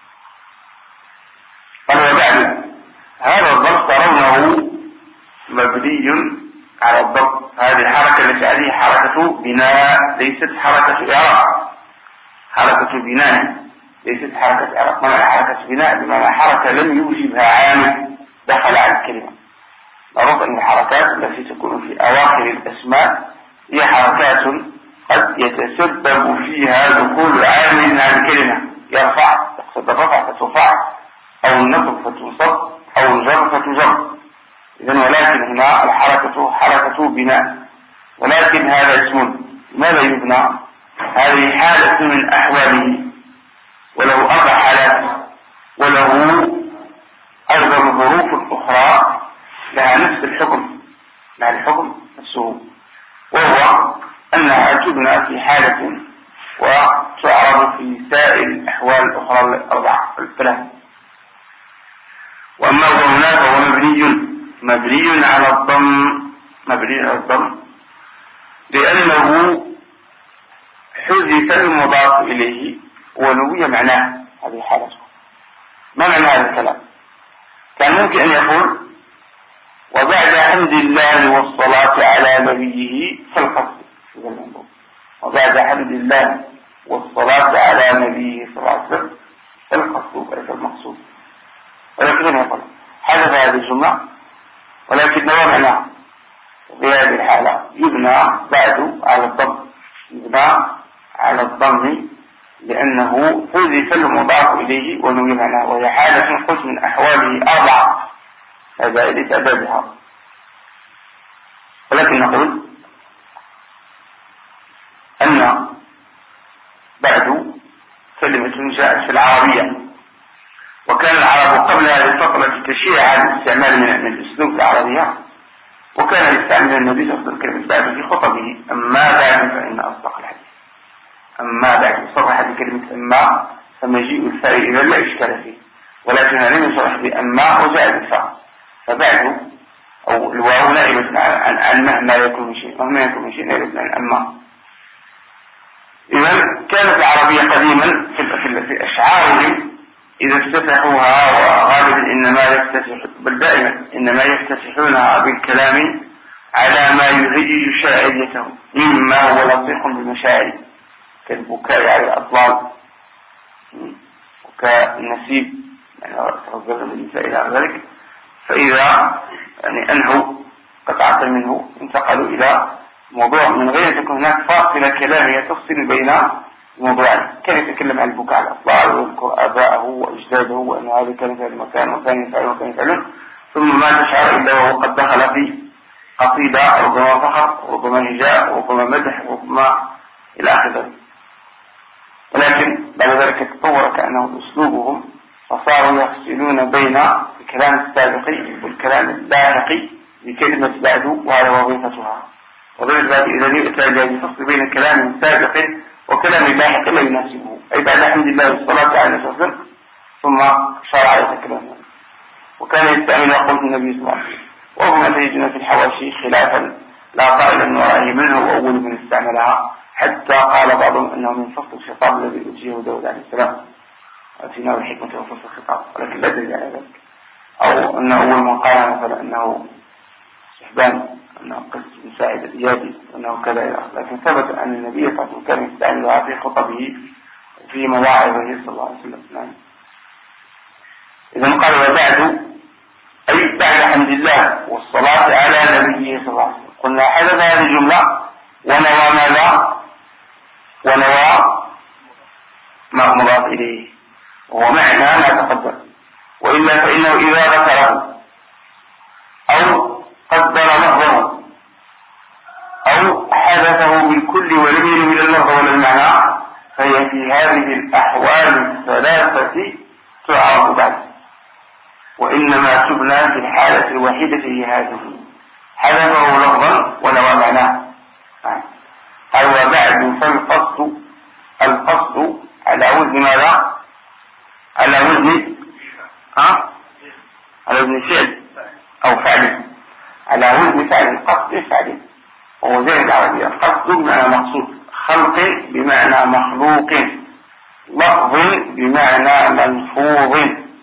قال: وبعد هذا الظرف ترونه مبني على الضبط. هذه الحركة التي عليه حركة بناء ليست حركة إعراب، حركة بناء ليست حركة إعراب. معنى حركة بناء بمعنى حركة لم يوجبها عامل دخل على الكلمة. معروف أن الحركات التي تكون في أواخر الأسماء هي حركات قد يتسبب فيها دخول عامل على الكلمة، يقصد الرفع فترفع، أو النصب فتنصب، أو الجر فتجر. إذن ولكن هنا الحركة حركة بناء، ولكن هذا اسم ماذا يبنى؟ هذه حالة من أحواله، وله 4 حالات، وله أيضا ظروف أخرى لها نفس الحكم، لها الحكم نفسه، وهو أنها تبنى في حالة وتعرض في سائر الأحوال الأخرى الأربعة الثلاثة. وأما هنا فهو مبني على الضم لأنه حذف المضاف إليه ونوي معناه. هذه حالته. ما معنى هذا الكلام؟ كان ممكن أن يقول: وبعد حمد الله والصلاة على نبيه فالقصد. وبعد حمد الله والصلاة على نبيه صلى الله عليه وسلم فالقصد أي المقصود. ولكن يقول حدث هذه الجملة، ولكن ما معناه؟ في هذه الحالة يبنى بعد على الضم، يبنى على الضم لأنه حذف المضاف إليه ونوي معناه، وهي حالة قلت من أحواله 4 هذا لتعدادها. ولكن نقول أن بعد كلمة جاءت في العربية، وكان العرب قبل هذه الفترة تشيع على الاستعمال من الأسلوب العربية، وكان يستعمل النبي صلى الله عليه وسلم كلمة بعد في خطبه. أما بعد فإن أصدق الحديث. أما بعد صرح بكلمة أما، فمجيء الفاء إذا لا إشكال فيه، ولكن لم يصرح بأما وجاء بالفاء، فبعد أو الواو نائبة عن مهما يكون من شيء، مهما يكون من شيء نائبة عن أما. إذا كانت العربية قديما في أشعارهم إذا افتتحوها، وغالبا بل دائما إنما يفتتحونها بالكلام على ما يهيج شاعريتهم مما هو لصيق بالمشاعر، كالبكاء على الأطلال، بكاء النسيب، يعني تغزل النساء إلى ذلك. فإذا أنهوا قطعة منه انتقلوا إلى موضوع من غير أن تكون هناك فاصلة كلامية تفصل بين موضوعين. كان يتكلم عن البكاء على الأطلال ويذكر آباءه وأجداده وأن هذا كان في المكان وكان يفعل وكان يفعله، ثم ما تشعر إلا وهو قد دخل في قصيدة، ربما فخر وربما هجاء وربما مدح وربما إلى آخر ذلك. ولكن بعد ذلك تطور كأنه أسلوبهم، فصاروا يفصلون بين الكلام السابقي والكلام اللاحقي بكلمة بعد، وهذا وظيفتها. وذلك بعد إذا يؤتى بفصل بين كلام سابق وكلام لاحق لا يناسبه، أي بعد حمد الله والصلاة على النبي ثم شرع يتكلم. وكان يستعمل قول النبي صلى الله عليه وسلم، وهما تجدون في الحواشي خلافا لا قائلا من ورائه منه وأول من استعملها، حتى قال بعضهم أنه من فصل الخطاب الذي أوتيه داود عليه السلام، أتيناه الحكمة وفصل الخطاب، ولكن لا دليل على ذلك. أو أن أول من قال مثلا أنه استحبان، أنه قصة مساعد الإيادي، وأنه كذا، لكن ثبت أن النبي صلى الله عليه وسلم كان يستعملها في خطبه في مواعظه صلى الله عليه وسلم. إذن قال وبعد، أي بعد حمد الله والصلاة على نبيه صلى الله عليه وسلم. قلنا حدث هذه الجملة ونوى ماذا؟ ونوى ما مضاف إليه، وهو معنى ما تقدم. وإلا فإنه إذا ذكره أو قدر لفظه أو حدثه بالكل ولم يرم إلى اللفظ ولا المعنى، فهي في هذه الأحوال الثلاثة تعرف بعد، وإنما تبنى في الحالة الوحيدة هي هذه، حدثه لفظا ونوى معناه. قال وبعد فالقصد على وزن ماذا؟ على وزن على وزن فعل أو فعل، على وزن فعل. القصد فعل، وهو زي العربية. القصد بمعنى مقصود، خلق بمعنى مخلوق، لفظ بمعنى ملفوظ.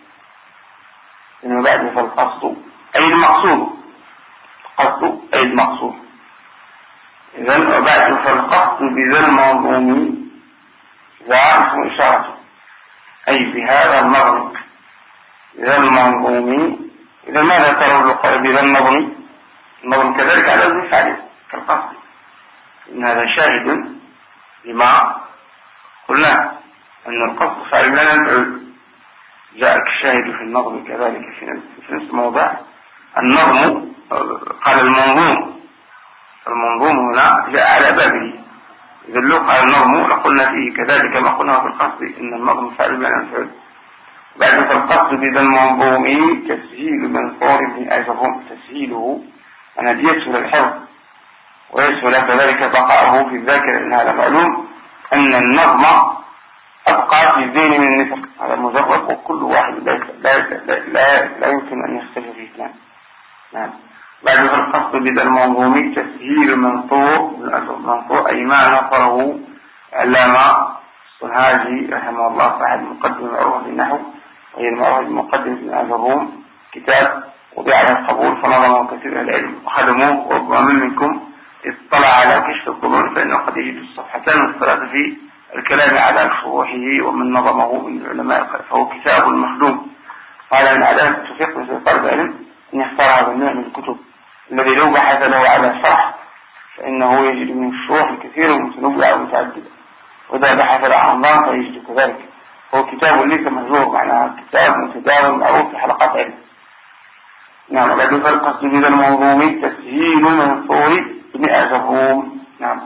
إنه بعد فالقصد أي المقصود، القصد أي المقصود. إذن وبعد فالقصد بذا المنظوم ذا اسم إشارة، أي بهذا النظم ذا المنظوم. إذا ماذا ترى بذا النظم؟ النظم كذلك على وزن فعل كالقصد، إن هذا شاهد لما قلنا أن القصد فعل لا نفعل. جاءك الشاهد في النظم كذلك في نفس الموضع. النظم قال المنظوم، المنظوم هنا جاء على بابه. إذا لو قال النظم لقلنا فيه كذلك ما قلنا في القصد إن النظم فعل لا نفعل. بعد فالقصد بذا المنظوم تسهيل منثور من أجرهم، تسهيله أن يسهل الحفظ ويسهل كذلك بقاءه في الذاكرة. إن هذا معلوم أن النظم أبقى في الذهن من النسق، هذا مجرد، وكل واحد لا يمكن أن يختلف فيه اثنان. نعم. بعد القصد بذا المنظوم تسهيل منطوق أي ما نصره علامة الصنهاجي رحمه الله صاحب مقدم المعروف بالنحو، وهي المعروف المقدم في هذا الروم، كتاب وضع على القبول فنظمه كثير من العلم وخدموه. وربما منكم اطلع على كشف الظنون فإنه قد يجد الصفحتان والثلاثة في الكلام على شروحه ومن نظمه من العلماء، فهو كتاب مخدوم. قال من علامة التوفيق من طالب العلم أن يختار هذا النوع من الكتب الذي لو بحث له على شرح فإنه يجد من الشروح الكثير ومتنوعة ومتعددة. وإذا بحث الأنظام فيجد كذلك. هو كتاب ليس مهجور، معناه كتاب متداول معروف في حلقات علم. نعم. الذي القصد بذا المنظوم تسهيل منثور ابن أجروم. نعم.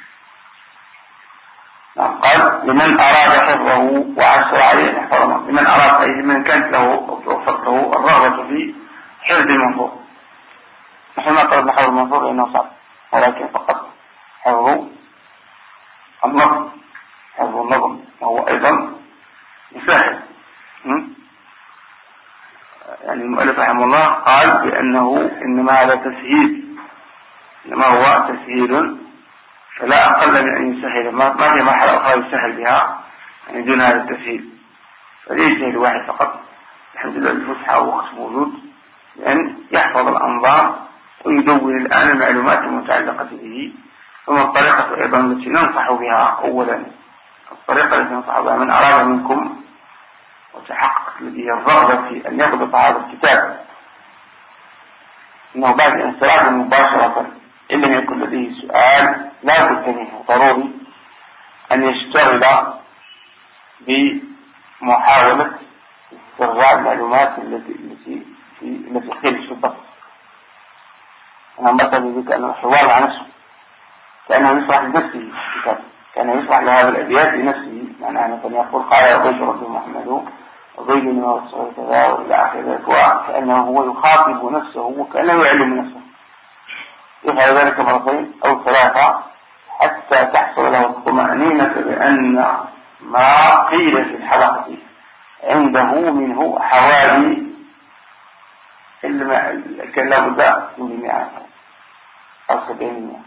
نعم. قال لمن أراد حفظه وعسر عليه أن يحفظه، لمن أراد، أي لمن كانت له وفقه الرغبة في حفظ المنظور. نحن ما طلبنا حفظ المنظور لأنه صعب، ولكن فقط حفظ النظم. حفظ النظم وهو أيضا مسهل. يعني المؤلف رحمه الله قال بأنه إنما هذا تسهيل، إنما هو تسهيل، فلا أقل من أن يسهل، ما في مرحلة أخرى يسهل بها يعني دون هذا التسهيل. فليجتهد واحد فقط، الحمد لله الفسحة ووقت موجود، لأن يحفظ الأنظار ويدون الآن المعلومات المتعلقة به. ثم الطريقة أيضا التي ننصح بها، أولا الطريقة التي ننصح بها من أراد منكم وتحققت لديه الرغبة في أن يضبط هذا الكتاب، إنه بعد انصراف مباشرة إن لم يكن لديه سؤال لا بد منه ضروري أن يشتغل بمحاولة استرجاع المعلومات التي قيلت في الضبط. أنا مثل بذلك أنه حوار مع نفسه، كأنه يشرح لنفسه الكتاب، كأنه يشرح لهذا الأبيات لنفسه. معناه أنه يقول قال يا رجل رب محمد وضيل ما وصل كذا وإلى آخر ذلك، وكأنه هو يخاطب نفسه وكأنه يعلم نفسه. يفعل ذلك مرتين أو ثلاثة حتى تحصل له الطمأنينة بأن ما قيل في الحلقة عنده منه حوالي كان لابد من 100 أو 70.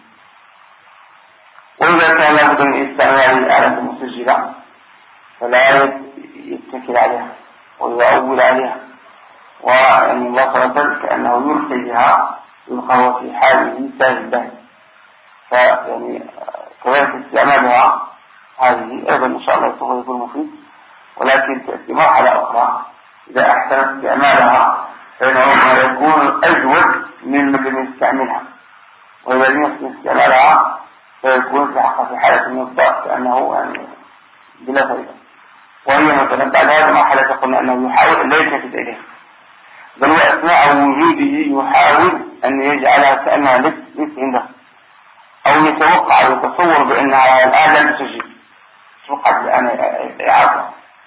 وإذا كان لابد من استعمال الآلة المسجلة فلا يتكل عليها ويؤول عليها، وأن الله صلى كأنه يلقي بها، يلقى في حاله ساجدا. فيعني كذلك استعمالها هذه أيضا إن شاء الله سوف يكون مفيد، ولكن تأتي مرحلة أخرى إذا أحسن استعمالها فإنه يكون أجود من لم يستعملها، وإذا لم يحسن استعمالها فيكون في حالة من الضعف كأنه يعني بلا فائدة. وهي مثلا بعد هذه المرحلة تقول أنه يحاول أن لا يلتفت إليها، بل وأثناء وجوده يحاول أن يجعلها كأنها ليس عنده، أو يتوقع ويتصور بأنها الآن لا تسجل، يتوقع بأن إعادة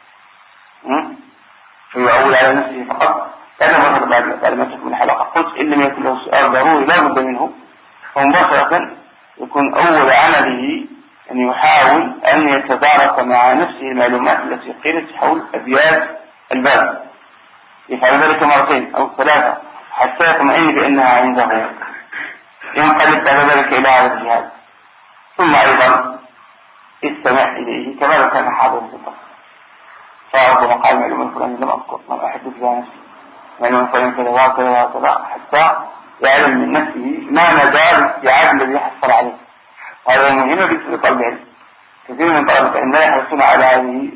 فيؤول على نفسه فقط. كان مرة بعد ما تكمل الحلقة قلت إن لم يكن له سؤال ضروري لا بد منه، فمباشرة يكون أول عمله أن يحاول أن يتدارك مع نفسه المعلومات التي قيلت حول أبيات الباب. يفعل ذلك مرتين أو ثلاثة حتى يطمئن بأنها عنده، ينقلب بعد ذلك إلى هذا الجهاز. ثم أيضا استمع إليه كما لو كان حاضرا في الفصل، فأرض مقال معلومة الفلاني لم أذكر، لم أحدث بها نفسي، معلومة الفلاني كذا وكذا وكذا، حتى يعلم من نفسه ما مدار الاستيعاب الذي يحصل عليه. وهذا مهم بالنسبة لطالب العلم. كثير من طلبة العلم لا يحرصون على هذه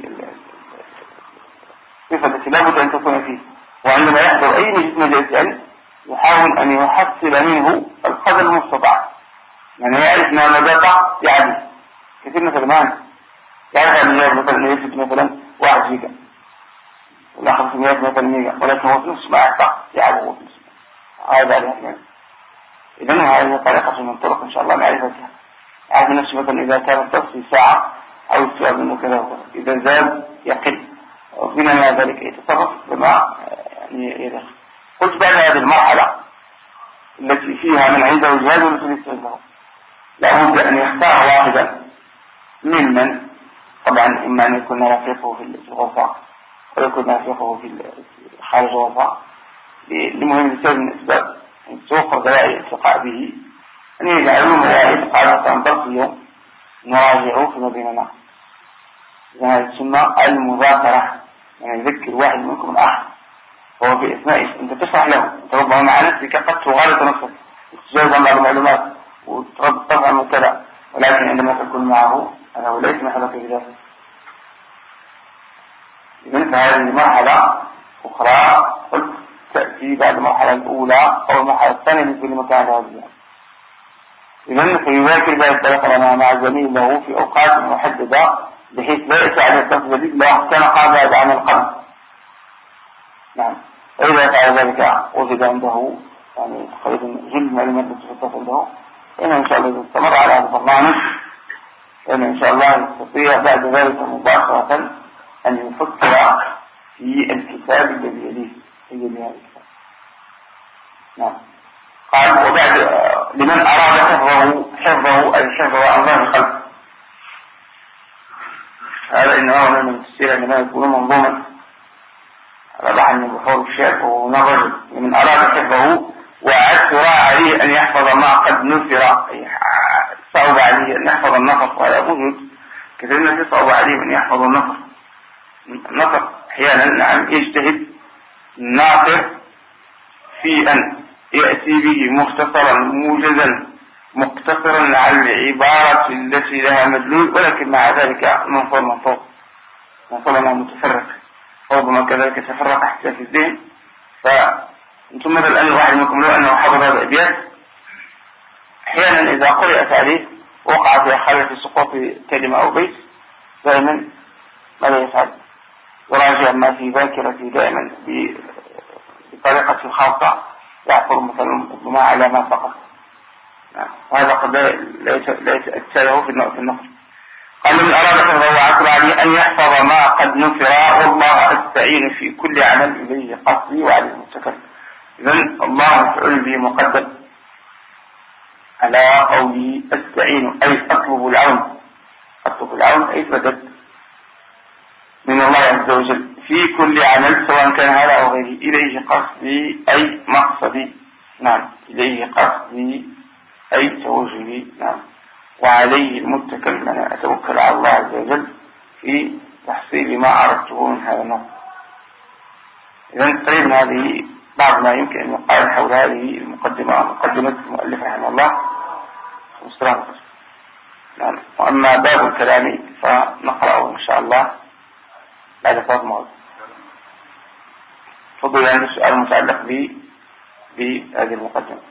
الصفة التي لا بد أن تكون فيه، وعندما يحضر أي مجلس علم يحاول أن يحصل منه القدر المستطاع، يعني يعرف ما مدى يعني كثير مثلا ما يعرف أن يجب مثلا أن يفت مثلا 1 جيجا ولا 500 مثلا ميجا، ولكن هو في نفس ما يحتاج يعرفه في نفس هذا يعني. إذن هذه طريقة من طرق إن شاء الله معرفتها. عارف نفسه مثلا إذا كان الدرس في ساعة أو السؤال منه كذا وكذا، إذا زاد يقل، وفينا ما ذلك يتصرف بما يعني يدخل. قلت بعد هذه المرحلة التي فيها من عنده جهاز مثل استخدامه لا بد أن يختار واحدا ممن طبعا إما أن يكون رفيقه في الغرفة ويكون رفيقه في خارج الغرفة لمهم لسبب من الأسباب أن توفر دلائل الالتقاء به، أن يجعلوا ملاعب قادة عن درس اليوم نراجعه فيما بيننا. هذا تسمى المذاكرة، يعني يذكر واحد منكم الآخر، هو في إثناء أنت تشرح له، أنت ربما مع نفسك قد تغالط نفسك وتجاوز عن بعض المعلومات وترد طبعا من كذا، ولكن عندما تكون معه أنا وليس محلك بذلك. إذن هذه مرحلة أخرى قلت تأتي بعد المرحلة الأولى أو المرحلة الثانية من كل مكان هذا. إذن فيذاكر بها الطريقة مع زميل له في أوقات محددة بحيث لا يأتي على التصل جديد لو كان قابل عن القلب. نعم. وإذا فعل ذلك وجد عنده يعني تقريبا جل معلومات تتصل عنده، فإن إن شاء الله إذا استمر على هذا البرنامج فإن إن شاء الله يستطيع بعد ذلك مباشرة أن يفكر في الكتاب الذي يليه هذا الكتاب. نعم. قال وبعد لمن أراد حفظه أي حفظ الله القلب. هذا إنه من التفسير عندما يكون منظوما ربح من بحور الشيخ ونرجل لمن أراد حفظه وعسر عليه أن يحفظ ما قد نثر، صعب عليه أن يحفظ النفر، وهذا موجود كثير من الناس صعب عليه أن يحفظ النفر أحيانا. نعم يجتهد الناطر في أن يأتي به مختصرا موجزا مقتصرا على العبارة التي لها مدلول، ولكن مع ذلك منفور متفرق، ربما كذلك تفرق حتى في الذهن. فأنتم مثلا الآن الواحد منكم لو أنه حفظ هذا الأبيات أحيانا إذا قرأت عليه وقع في خلل في سقوط كلمة أو بيت دائما ماذا يفعل؟ يراجع ما في ذاكرته دائما بطريقة خاصة يحفظ مثلا ما على ما فقط. وهذا قد لا يتأتى له في النقل. قال من أراد حفظه وعسر عليه أن يحفظ ما قد نفر، والله أستعين في كل عمل إليه قصدي وعليه المتكلم. إذن الله مفعول به مقدم على قوله أستعين أي أطلب العون أي مدد من الله عز وجل في كل عمل سواء كان هذا أو غيره، إليه قصدي أي مقصدي. نعم إليه قصدي أي توجهي. نعم وعليه المتكل، أنا أتوكل على الله عز وجل في تحصيل ما أردته من هذا النوع. إذن تقريبا هذه بعض ما يمكن أن يقال حول هذه مقدمة المؤلف رحمه الله والسلام. نعم. وأما باب الكلام فنقرأه إن شاء الله بعد فضل موعد. تفضل عندي السؤال المتعلق بهذه المقدمة.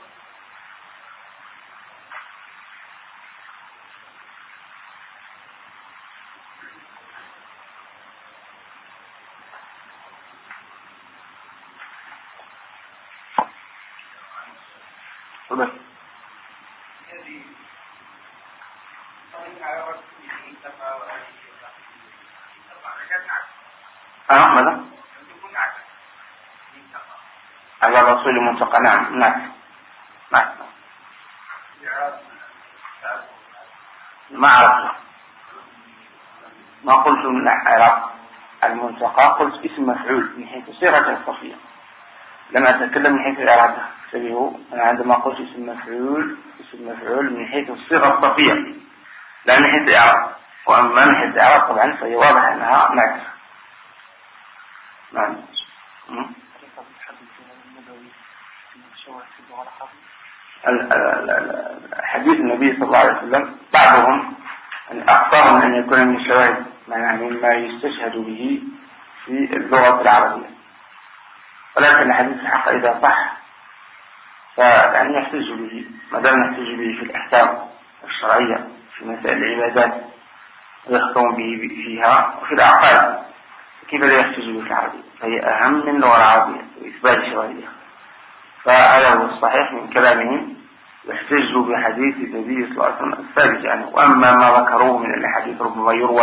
تفضل. ماذا؟ على الرسول المنتقى. نعم. ما عرفت، ما قلت من عرف المنتقى، قلت اسم مفعول من حيث صيغة الصفية، لم أتكلم من حيث الإعراب. سبيه أنا عندما قلت اسم مفعول من حيث الصيغة الصفية لا من حيث الإعراب. وأما من حيث الإعراب طبعا فهي واضح أنها نعكس. نعم. حديث النبي صلى الله عليه وسلم بعضهم أكثرهم أن يكون من الشواهد مما يستشهد به في اللغة العربية، ولكن الحديث الحق إذا صح فيعني يحتج به ما دام يحتج به في الأحكام الشرعية في مسائل العبادات ويحكم به فيها وفي العقائد، كيف لا يحتج به في العربية؟ فهي أهم من اللغة العربية وإثبات شرعية. فهذا هو الصحيح من كلامهم، يحتج بحديث النبي صلى الله عليه وسلم الثابت عنه. وأما ما ذكروه من الحديث ربما يروى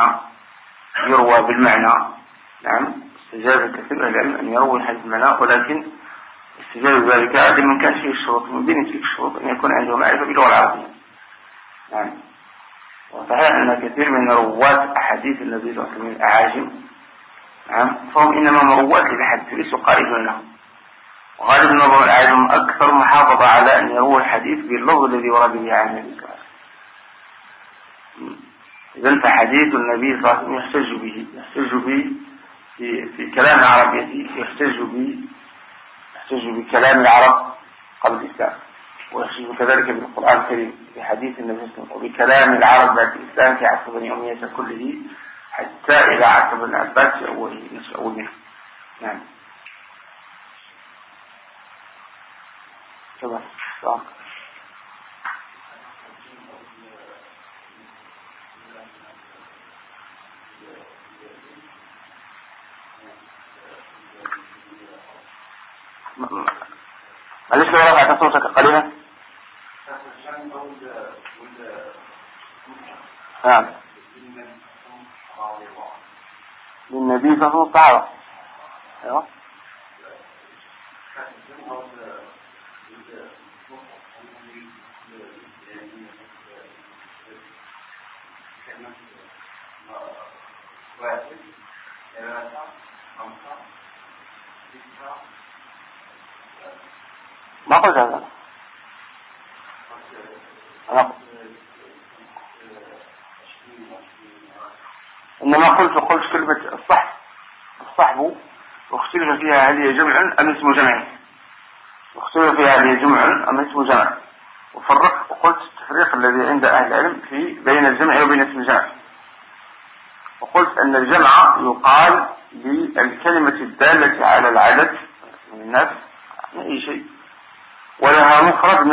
بالمعنى. نعم استجاب كثير العلم أن يروي الحديث بالمعنى، ولكن استجاب ذلك لمن كان فيه الشروط من بين تلك الشروط أن يكون عنده معرفة باللغة العربية. نعم. وصحيح أن كثير من رواة أحاديث النبي صلى الله عليه وسلم الأعاجم نعم فهم إنما مروات للحديث ليسوا قائلون لهم، وغالب النظر العالم أكثر محافظة على أن يروي الحديث باللفظ الذي ورد به عن النبي صلى الله عليه وسلم. إذن فحديث النبي صلى الله عليه وسلم يحتج به في كلام العربية، يحتج بكلام العرب قبل الإسلام، ويحتج كذلك بالقرآن الكريم في حديث النبي صلى الله عليه وسلم، وبكلام العرب بعد الإسلام في عصر بني أمية كله حتى إلى عصر بن عباس أول منه. نعم. تمام. معلش لو رفعت صوتك قليلا. نعم. للنبي صلى الله عليه وسلم. ايوه. ما قلت هذا. إنما قلت كلمة الصحب واختلف فيها هل هي جمع أم اسم جمع. واختلف فيها هل هي جمع أم اسم جمع. وفرقت وقلت التفريق الذي عند أهل العلم في بين الجمع وبين اسم الجمع. وقلت أن الجمع يقال للكلمة الدالة على العدد من الناس من أي شيء ولها مفرد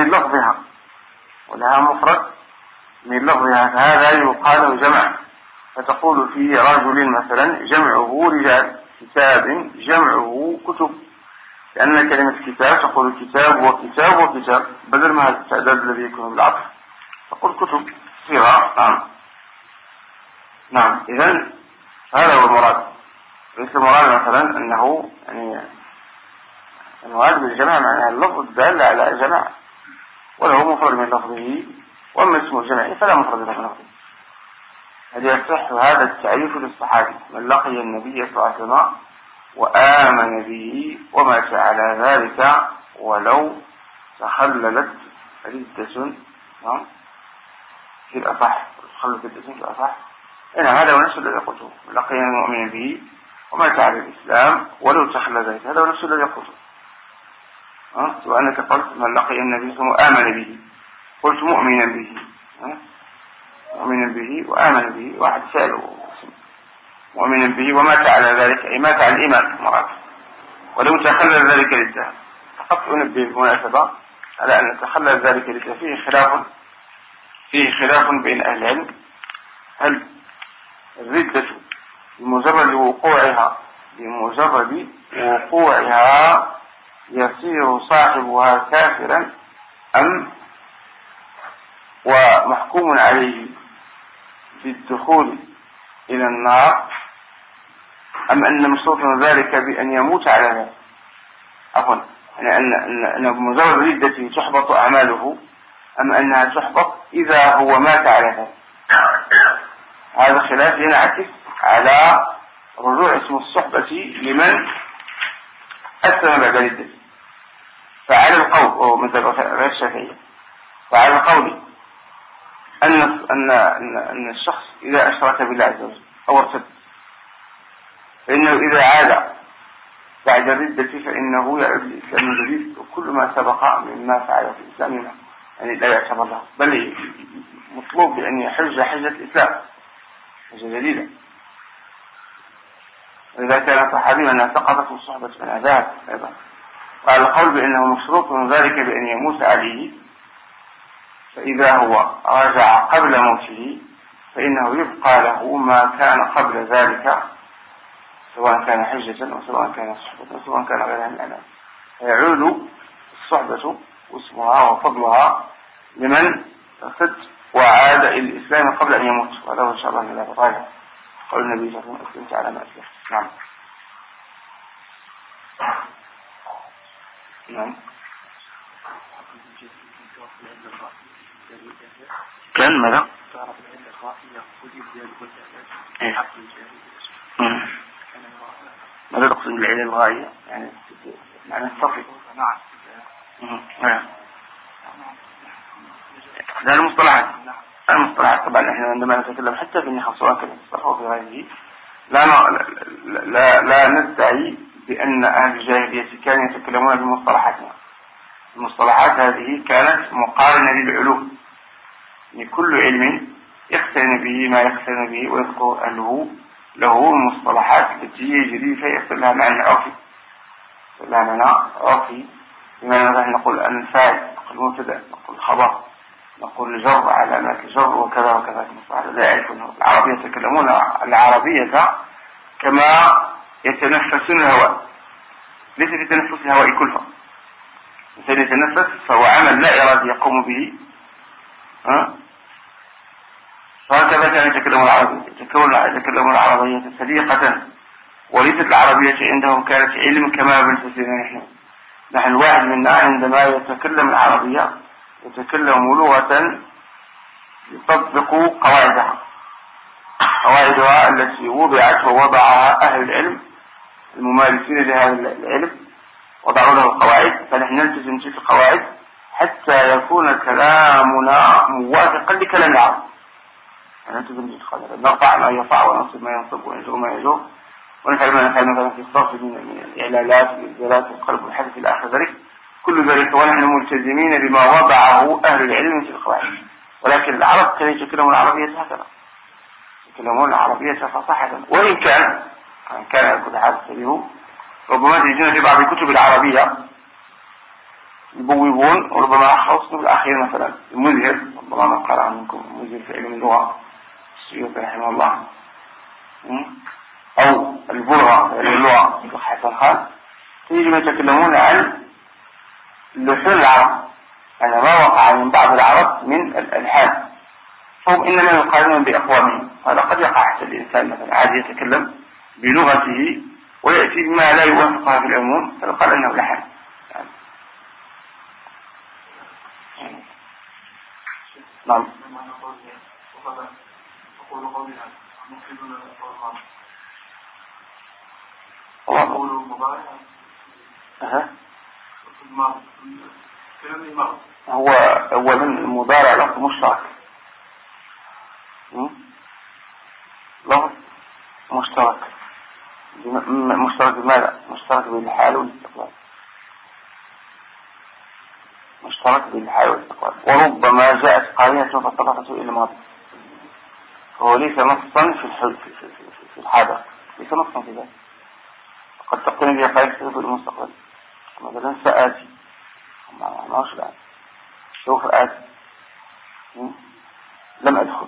من لفظها فهذا يقال جمع. فتقول في رجل مثلا جمعه رجال، كتاب جمعه كتب، لأن كلمة كتاب تقول كتاب وكتاب بدل ما هذا التعداد الذي يكون بالعطف تقول كتب صيغة. نعم. إذن هذا هو المراد. ليس المراد مثلا أنه يعني المراد بالجمع معناه اللفظ الدال على جمع وله مفرد من لفظه، وأما اسم الجمع فلا مفرد من لفظه. هل يصح هذا التعريف للصحابي من لقي النبي صلى الله عليه وسلم وآمن به ومات على ذلك ولو تخللت ردة في الأصح. إن هذا هو نفس الذي قلته من لقي المؤمن به ومات على الإسلام ولو تخلل ذلك، هذا هو نفس الذي قلته. سواء أنك قلت من لقي النبي صلى الله عليه وسلم وآمن به، قلت مؤمنا به وآمن به، واحد سأله مؤمنا به ومات على ذلك أي مات على الإيمان مرات ولو تخلل ذلك ردة. فقط أنبه بالمناسبة على أن تخلل ذلك ردة فيه خلاف بين أهل العلم. هل الردة بمجرد وقوعها يصير صاحبها كافرا أم ومحكوم عليه بالدخول إلى النار، أم أن مشروط ذلك بأن يموت على ذلك؟ يعني أن بمجرد ردته تحبط أعماله أم أنها تحبط إذا هو مات على ذلك؟ هذا خلاف ينعكس على رجوع اسم الصحبة لمن أسلم بعد ردته. فعلى القول وهو مذهب غير الشافعية، فعلى القول أن الشخص إذا أشرك بالله عز وجل أو ارتد فإنه إذا عاد بعد الردة فإنه يعود الإسلام من جديد، وكل ما سبق مما فعل في الإسلام يعني لا يعتبر له، بل مطلوب بأن يحج حجة الإسلام حجة جديدة. وإذا كان صحابيا أنها سقطت من صحبة من عذاب أيضا. وعلى القول بأنه مشروط من ذلك بأن يموت عليه، فإذا هو رجع قبل موته فإنه يبقى له ما كان قبل ذلك، سواء كان حجة وسواء كان صحبة وسواء كان غيرها من الأعمال، فيعود الصحبة واسمها وفضلها لمن ارتد وعاد إلى الإسلام قبل أن يموت. وله إن شاء الله من الله تعالى قول النبي صلى الله عليه وسلم أسلمت على ما أسلم. نعم. كان ماذا؟ ماذا تقصد بالعلة الغائية؟ يعني معنى الصفي. نعم. هذا المصطلحات طبعا احنا عندما نتكلم حتى في النحو سواء كان في الصرف وفي غيره لا ندعي بأن أهل الجاهلية كانوا يتكلمون بمصطلحاتنا. المصطلحات هذه كانت مقارنة للعلوم، لكل علم يقترن به ما يقترن به ويذكر أهله له المصطلحات التي يجري فيصل لها معنى عرفي، بما نقول الفاعل، نقول مبتدأ، نقول خبر، نقول الجر، علامات الجر وكذا وكذا. لا يعرفون العربية، يتكلمون العربية كما يتنفسون الهواء، ليس في تنفس الهواء كلفة. الإنسان يتنفس فهو عمل لا إرادي يقوم به. فهكذا كان يتكلم العربية سليقة، وليست العربية عندهم كانت علم كما بالنسبة لنا نحن الواحد منا عندما يتكلم العربية يتكلم لغة يطبق قواعدها التي وضعت ووضعها أهل العلم الممارسين لهذا العلم، وضعوا له القواعد، فنحن نلتزم تلك القواعد حتى يكون كلامنا موافقا لكلام العرب. نلتزم تلك القواعد، نرفع ما يرفع وننصب ما ينصب ونجر ما يجر، ونفعل ما نفعل مثلا في الصرف من الإعلالات والإبدالات والقلب والحدث إلى آخر ذلك، كل ذلك ونحن ملتزمين بما وضعه أهل العلم في القواعد. ولكن العرب كانوا يتكلمون العربية هكذا، يتكلمون العربية فصاحة، وإن كان كل حال تبيه ربما تجدون في بعض الكتب العربية يبوبون، وربما خاصة بالأخير مثلا المزهر، ربما من قرأ منكم المزهر في علم اللغة السيوطي رحمه الله، أو البرغة في علم اللغة حسن خان، تجدون يتكلمون عن لحون العرب، أنا ما وقع من بعض العرب من الألحان، هم إنما يقارنون بأقوامهم. هذا قد يقع حتى الإنسان مثلا عادي يتكلم بلغته ويأتي بما لا يوافقها في العموم فيقال أنه لحن. نعم. هو من المضارع لفظ مشترك، لفظ مشترك بماذا؟ مشترك بالحال والاستقلال، مشترك بالحال والاستقلال، وربما جاءت قرينة فطرقت إلى الماضي، فهو ليس نصا في الحاضر، ليس نصا في ذلك، قد تقترن به قرينة في المستقبل، مثلا سآتي ما هوش الآن، سوف آتي، لم أدخل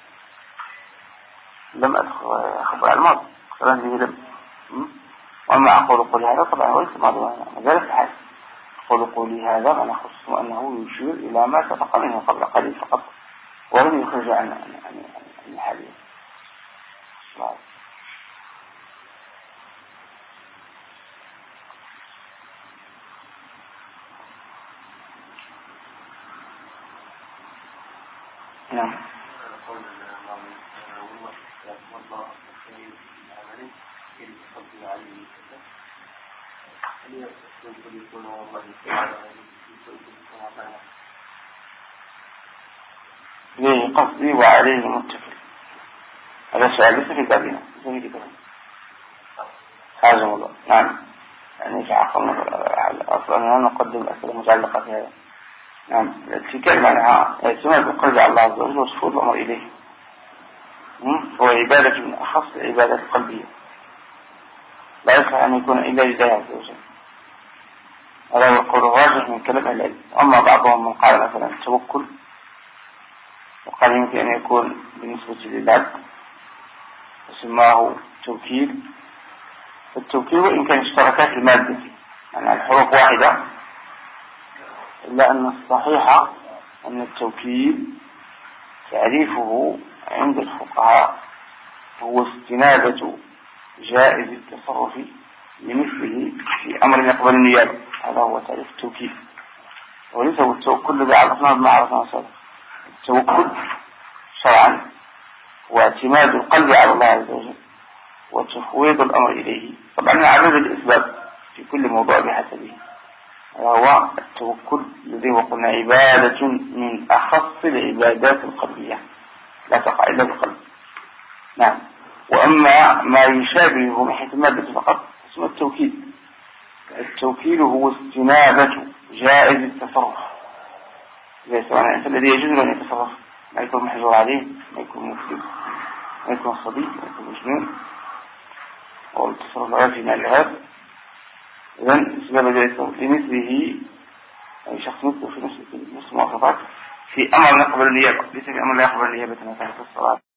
خبر الماضي كلام به لم. وأما أقول قولي هذا طبعا هو ليس ماضي مجال الحال، أقول قولي هذا أنا خصوصا أنه يشير إلى ما سبق منه قبل قليل فقط ولم يخرج عن الحالية. نعم. ليه قصدي وعليه متفق، هذا سؤال ليس في بابنا هذا موضوع. نعم يعني تعقلنا أصلا نقدم الأسئلة المتعلقة في هذا. نعم الاتكال معناها اعتماد القلب على الله عز وجل وصفور الأمر إليه، هو عبادة من أخص العبادات القلبية، لا يصح أن يكون إلا لله عز وجل، هذا هو القول الراجح من كلام العلم. أما بعضهم من قال مثلا التوكل وقال يمكن أن يكون بالنسبة للعبد وسماه توكيل، التوكيل وإن كان اشتركات المادة يعني الحروف واحدة، إلا أن الصحيح أن التوكيل تعريفه عند الفقهاء هو استنادة جائز التصرف لمثله في أمر يقبل النيابة، هذا هو تعريف التوكيل، وليس هو التوكل الذي عرفناه بما عرفناه سابقا. التوكل شرعا واعتماد القلب على الله عز وجل وتفويض الأمر إليه، طبعا عدد الأسباب في كل موضوع بحسبه، وهو التوكل الذي وقلنا عبادة من أخص العبادات القلبية لا تقع إلا بالقلب. نعم. وأما ما يشابهه من حيث المادة فقط اسمه التوكيل. التوكيل هو استنابة جائز التصرف، سواء الذي يجوز أن يتصرف، ما يكون محجور عليه، ما يكون مفسد، ما يكون صبي، ما يكون مجنون، أو التصرف العافي مع الإرهاب. إذن استنابة جائز لمثله أي شخص مثله في نفس المواصفات في أمر نقبل النيابة، ليس في أمر لا يقبل النيابة مثلا في الصلاة.